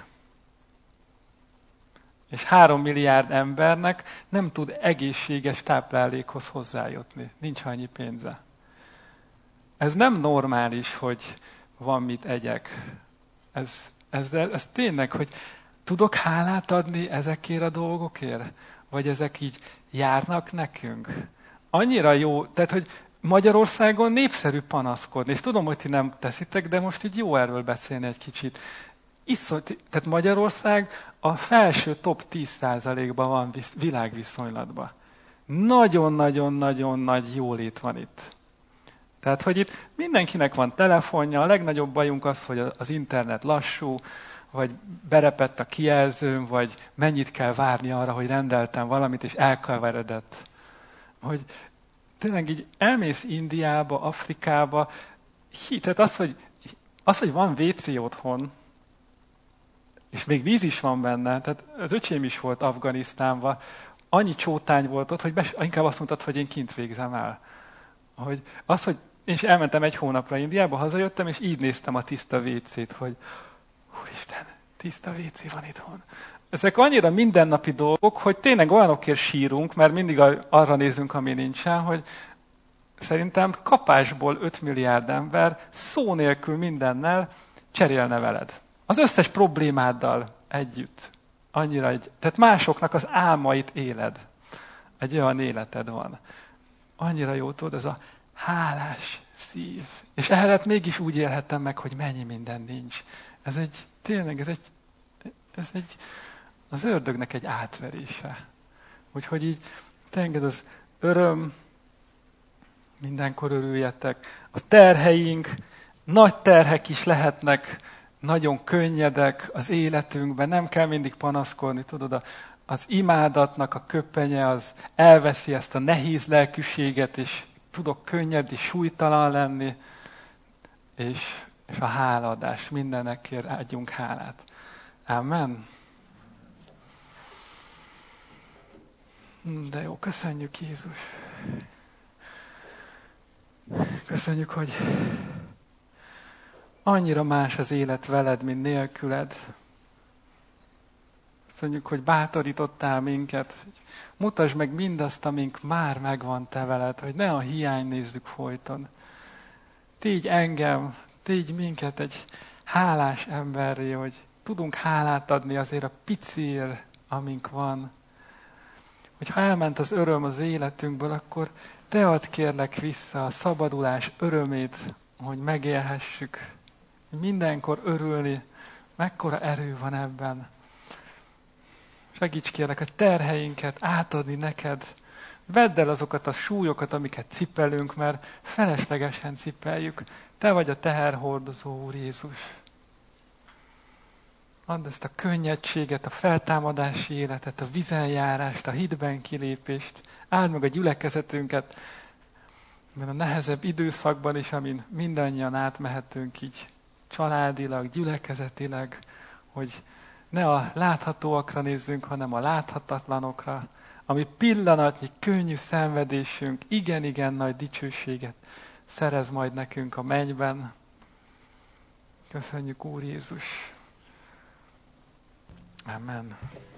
és 3 milliárd embernek nem tud egészséges táplálékhoz hozzájutni. Nincs annyi pénze. Ez nem normális, hogy van mit egyek. Ez tényleg, hogy tudok hálát adni ezekért a dolgokért? Vagy ezek így járnak nekünk? Annyira jó, tehát, hogy Magyarországon népszerű panaszkodni, és tudom, hogy ti nem teszitek, de most így jó erről beszélni egy kicsit. Tehát Magyarország a felső top 10%-ban van világviszonylatban. Nagyon-nagyon-nagyon nagy jólét van itt. Tehát, hogy itt mindenkinek van telefonja, a legnagyobb bajunk az, hogy az internet lassú, vagy berepett a kijelzőm, vagy mennyit kell várni arra, hogy rendeltem valamit, és elkeveredett. Hogy tényleg így elmész Indiába, Afrikába, tehát az, hogy van WC otthon, és még víz is van benne, tehát az öcsém is volt Afganisztánban, annyi csótány volt ott, hogy inkább azt mondtad, hogy én kint végzem el. Hogy én is elmentem 1 hónapra Indiába, hazajöttem, és így néztem a tiszta WC-t, hogy úristen, tiszta WC van itthon. Ezek annyira mindennapi dolgok, hogy tényleg olyanokért sírunk, mert mindig arra nézünk, ami nincsen, hogy szerintem kapásból 5 milliárd ember szó nélkül mindennel cserélne veled. Az összes problémáddal együtt. Tehát másoknak az álmait éled. Egy olyan életed van. Annyira jó tudod, ez a hálás szív. És ehhez mégis úgy élhettem meg, hogy mennyi minden nincs. Ez az ördögnek egy átverése. Úgyhogy így tényleg ez az öröm, mindenkor örüljetek. A terheink, nagy terhek is lehetnek, nagyon könnyedek az életünkben, nem kell mindig panaszkodni, tudod, az imádatnak a köpenye az elveszi ezt a nehéz lelkűséget, és tudok könnyed és súlytalan lenni, és a hálaadás, mindenekért adjunk hálát. Amen. De jó, köszönjük Jézus. Köszönjük, hogy annyira más az élet veled, mint nélküled. Köszönjük, hogy bátorítottál minket. Mutasd meg mindazt, amink már megvan te veled, hogy ne a hiány nézzük folyton. Tégy engem, tégy minket egy hálás emberré, hogy tudunk hálát adni azért a picér, amink van. Hogyha elment az öröm az életünkből, akkor te add kérlek vissza a szabadulás örömét, hogy megélhessük. Mindenkor örülni, mekkora erő van ebben. Segíts kérlek a terheinket átadni neked. Vedd el azokat a súlyokat, amiket cipelünk, mert feleslegesen cipeljük. Te vagy a teherhordozó, Úr Jézus. Add ezt a könnyedséget, a feltámadási életet, a vizenjárást, a hitben kilépést. Áld meg a gyülekezetünket, mert a nehezebb időszakban is, amin mindannyian átmehetünk így családilag, gyülekezetileg, hogy ne a láthatóakra nézzünk, hanem a láthatatlanokra, ami pillanatnyi könnyű szenvedésünk, igen-igen nagy dicsőséget szerez majd nekünk a mennyben. Köszönjük, Úr Jézus! Amen.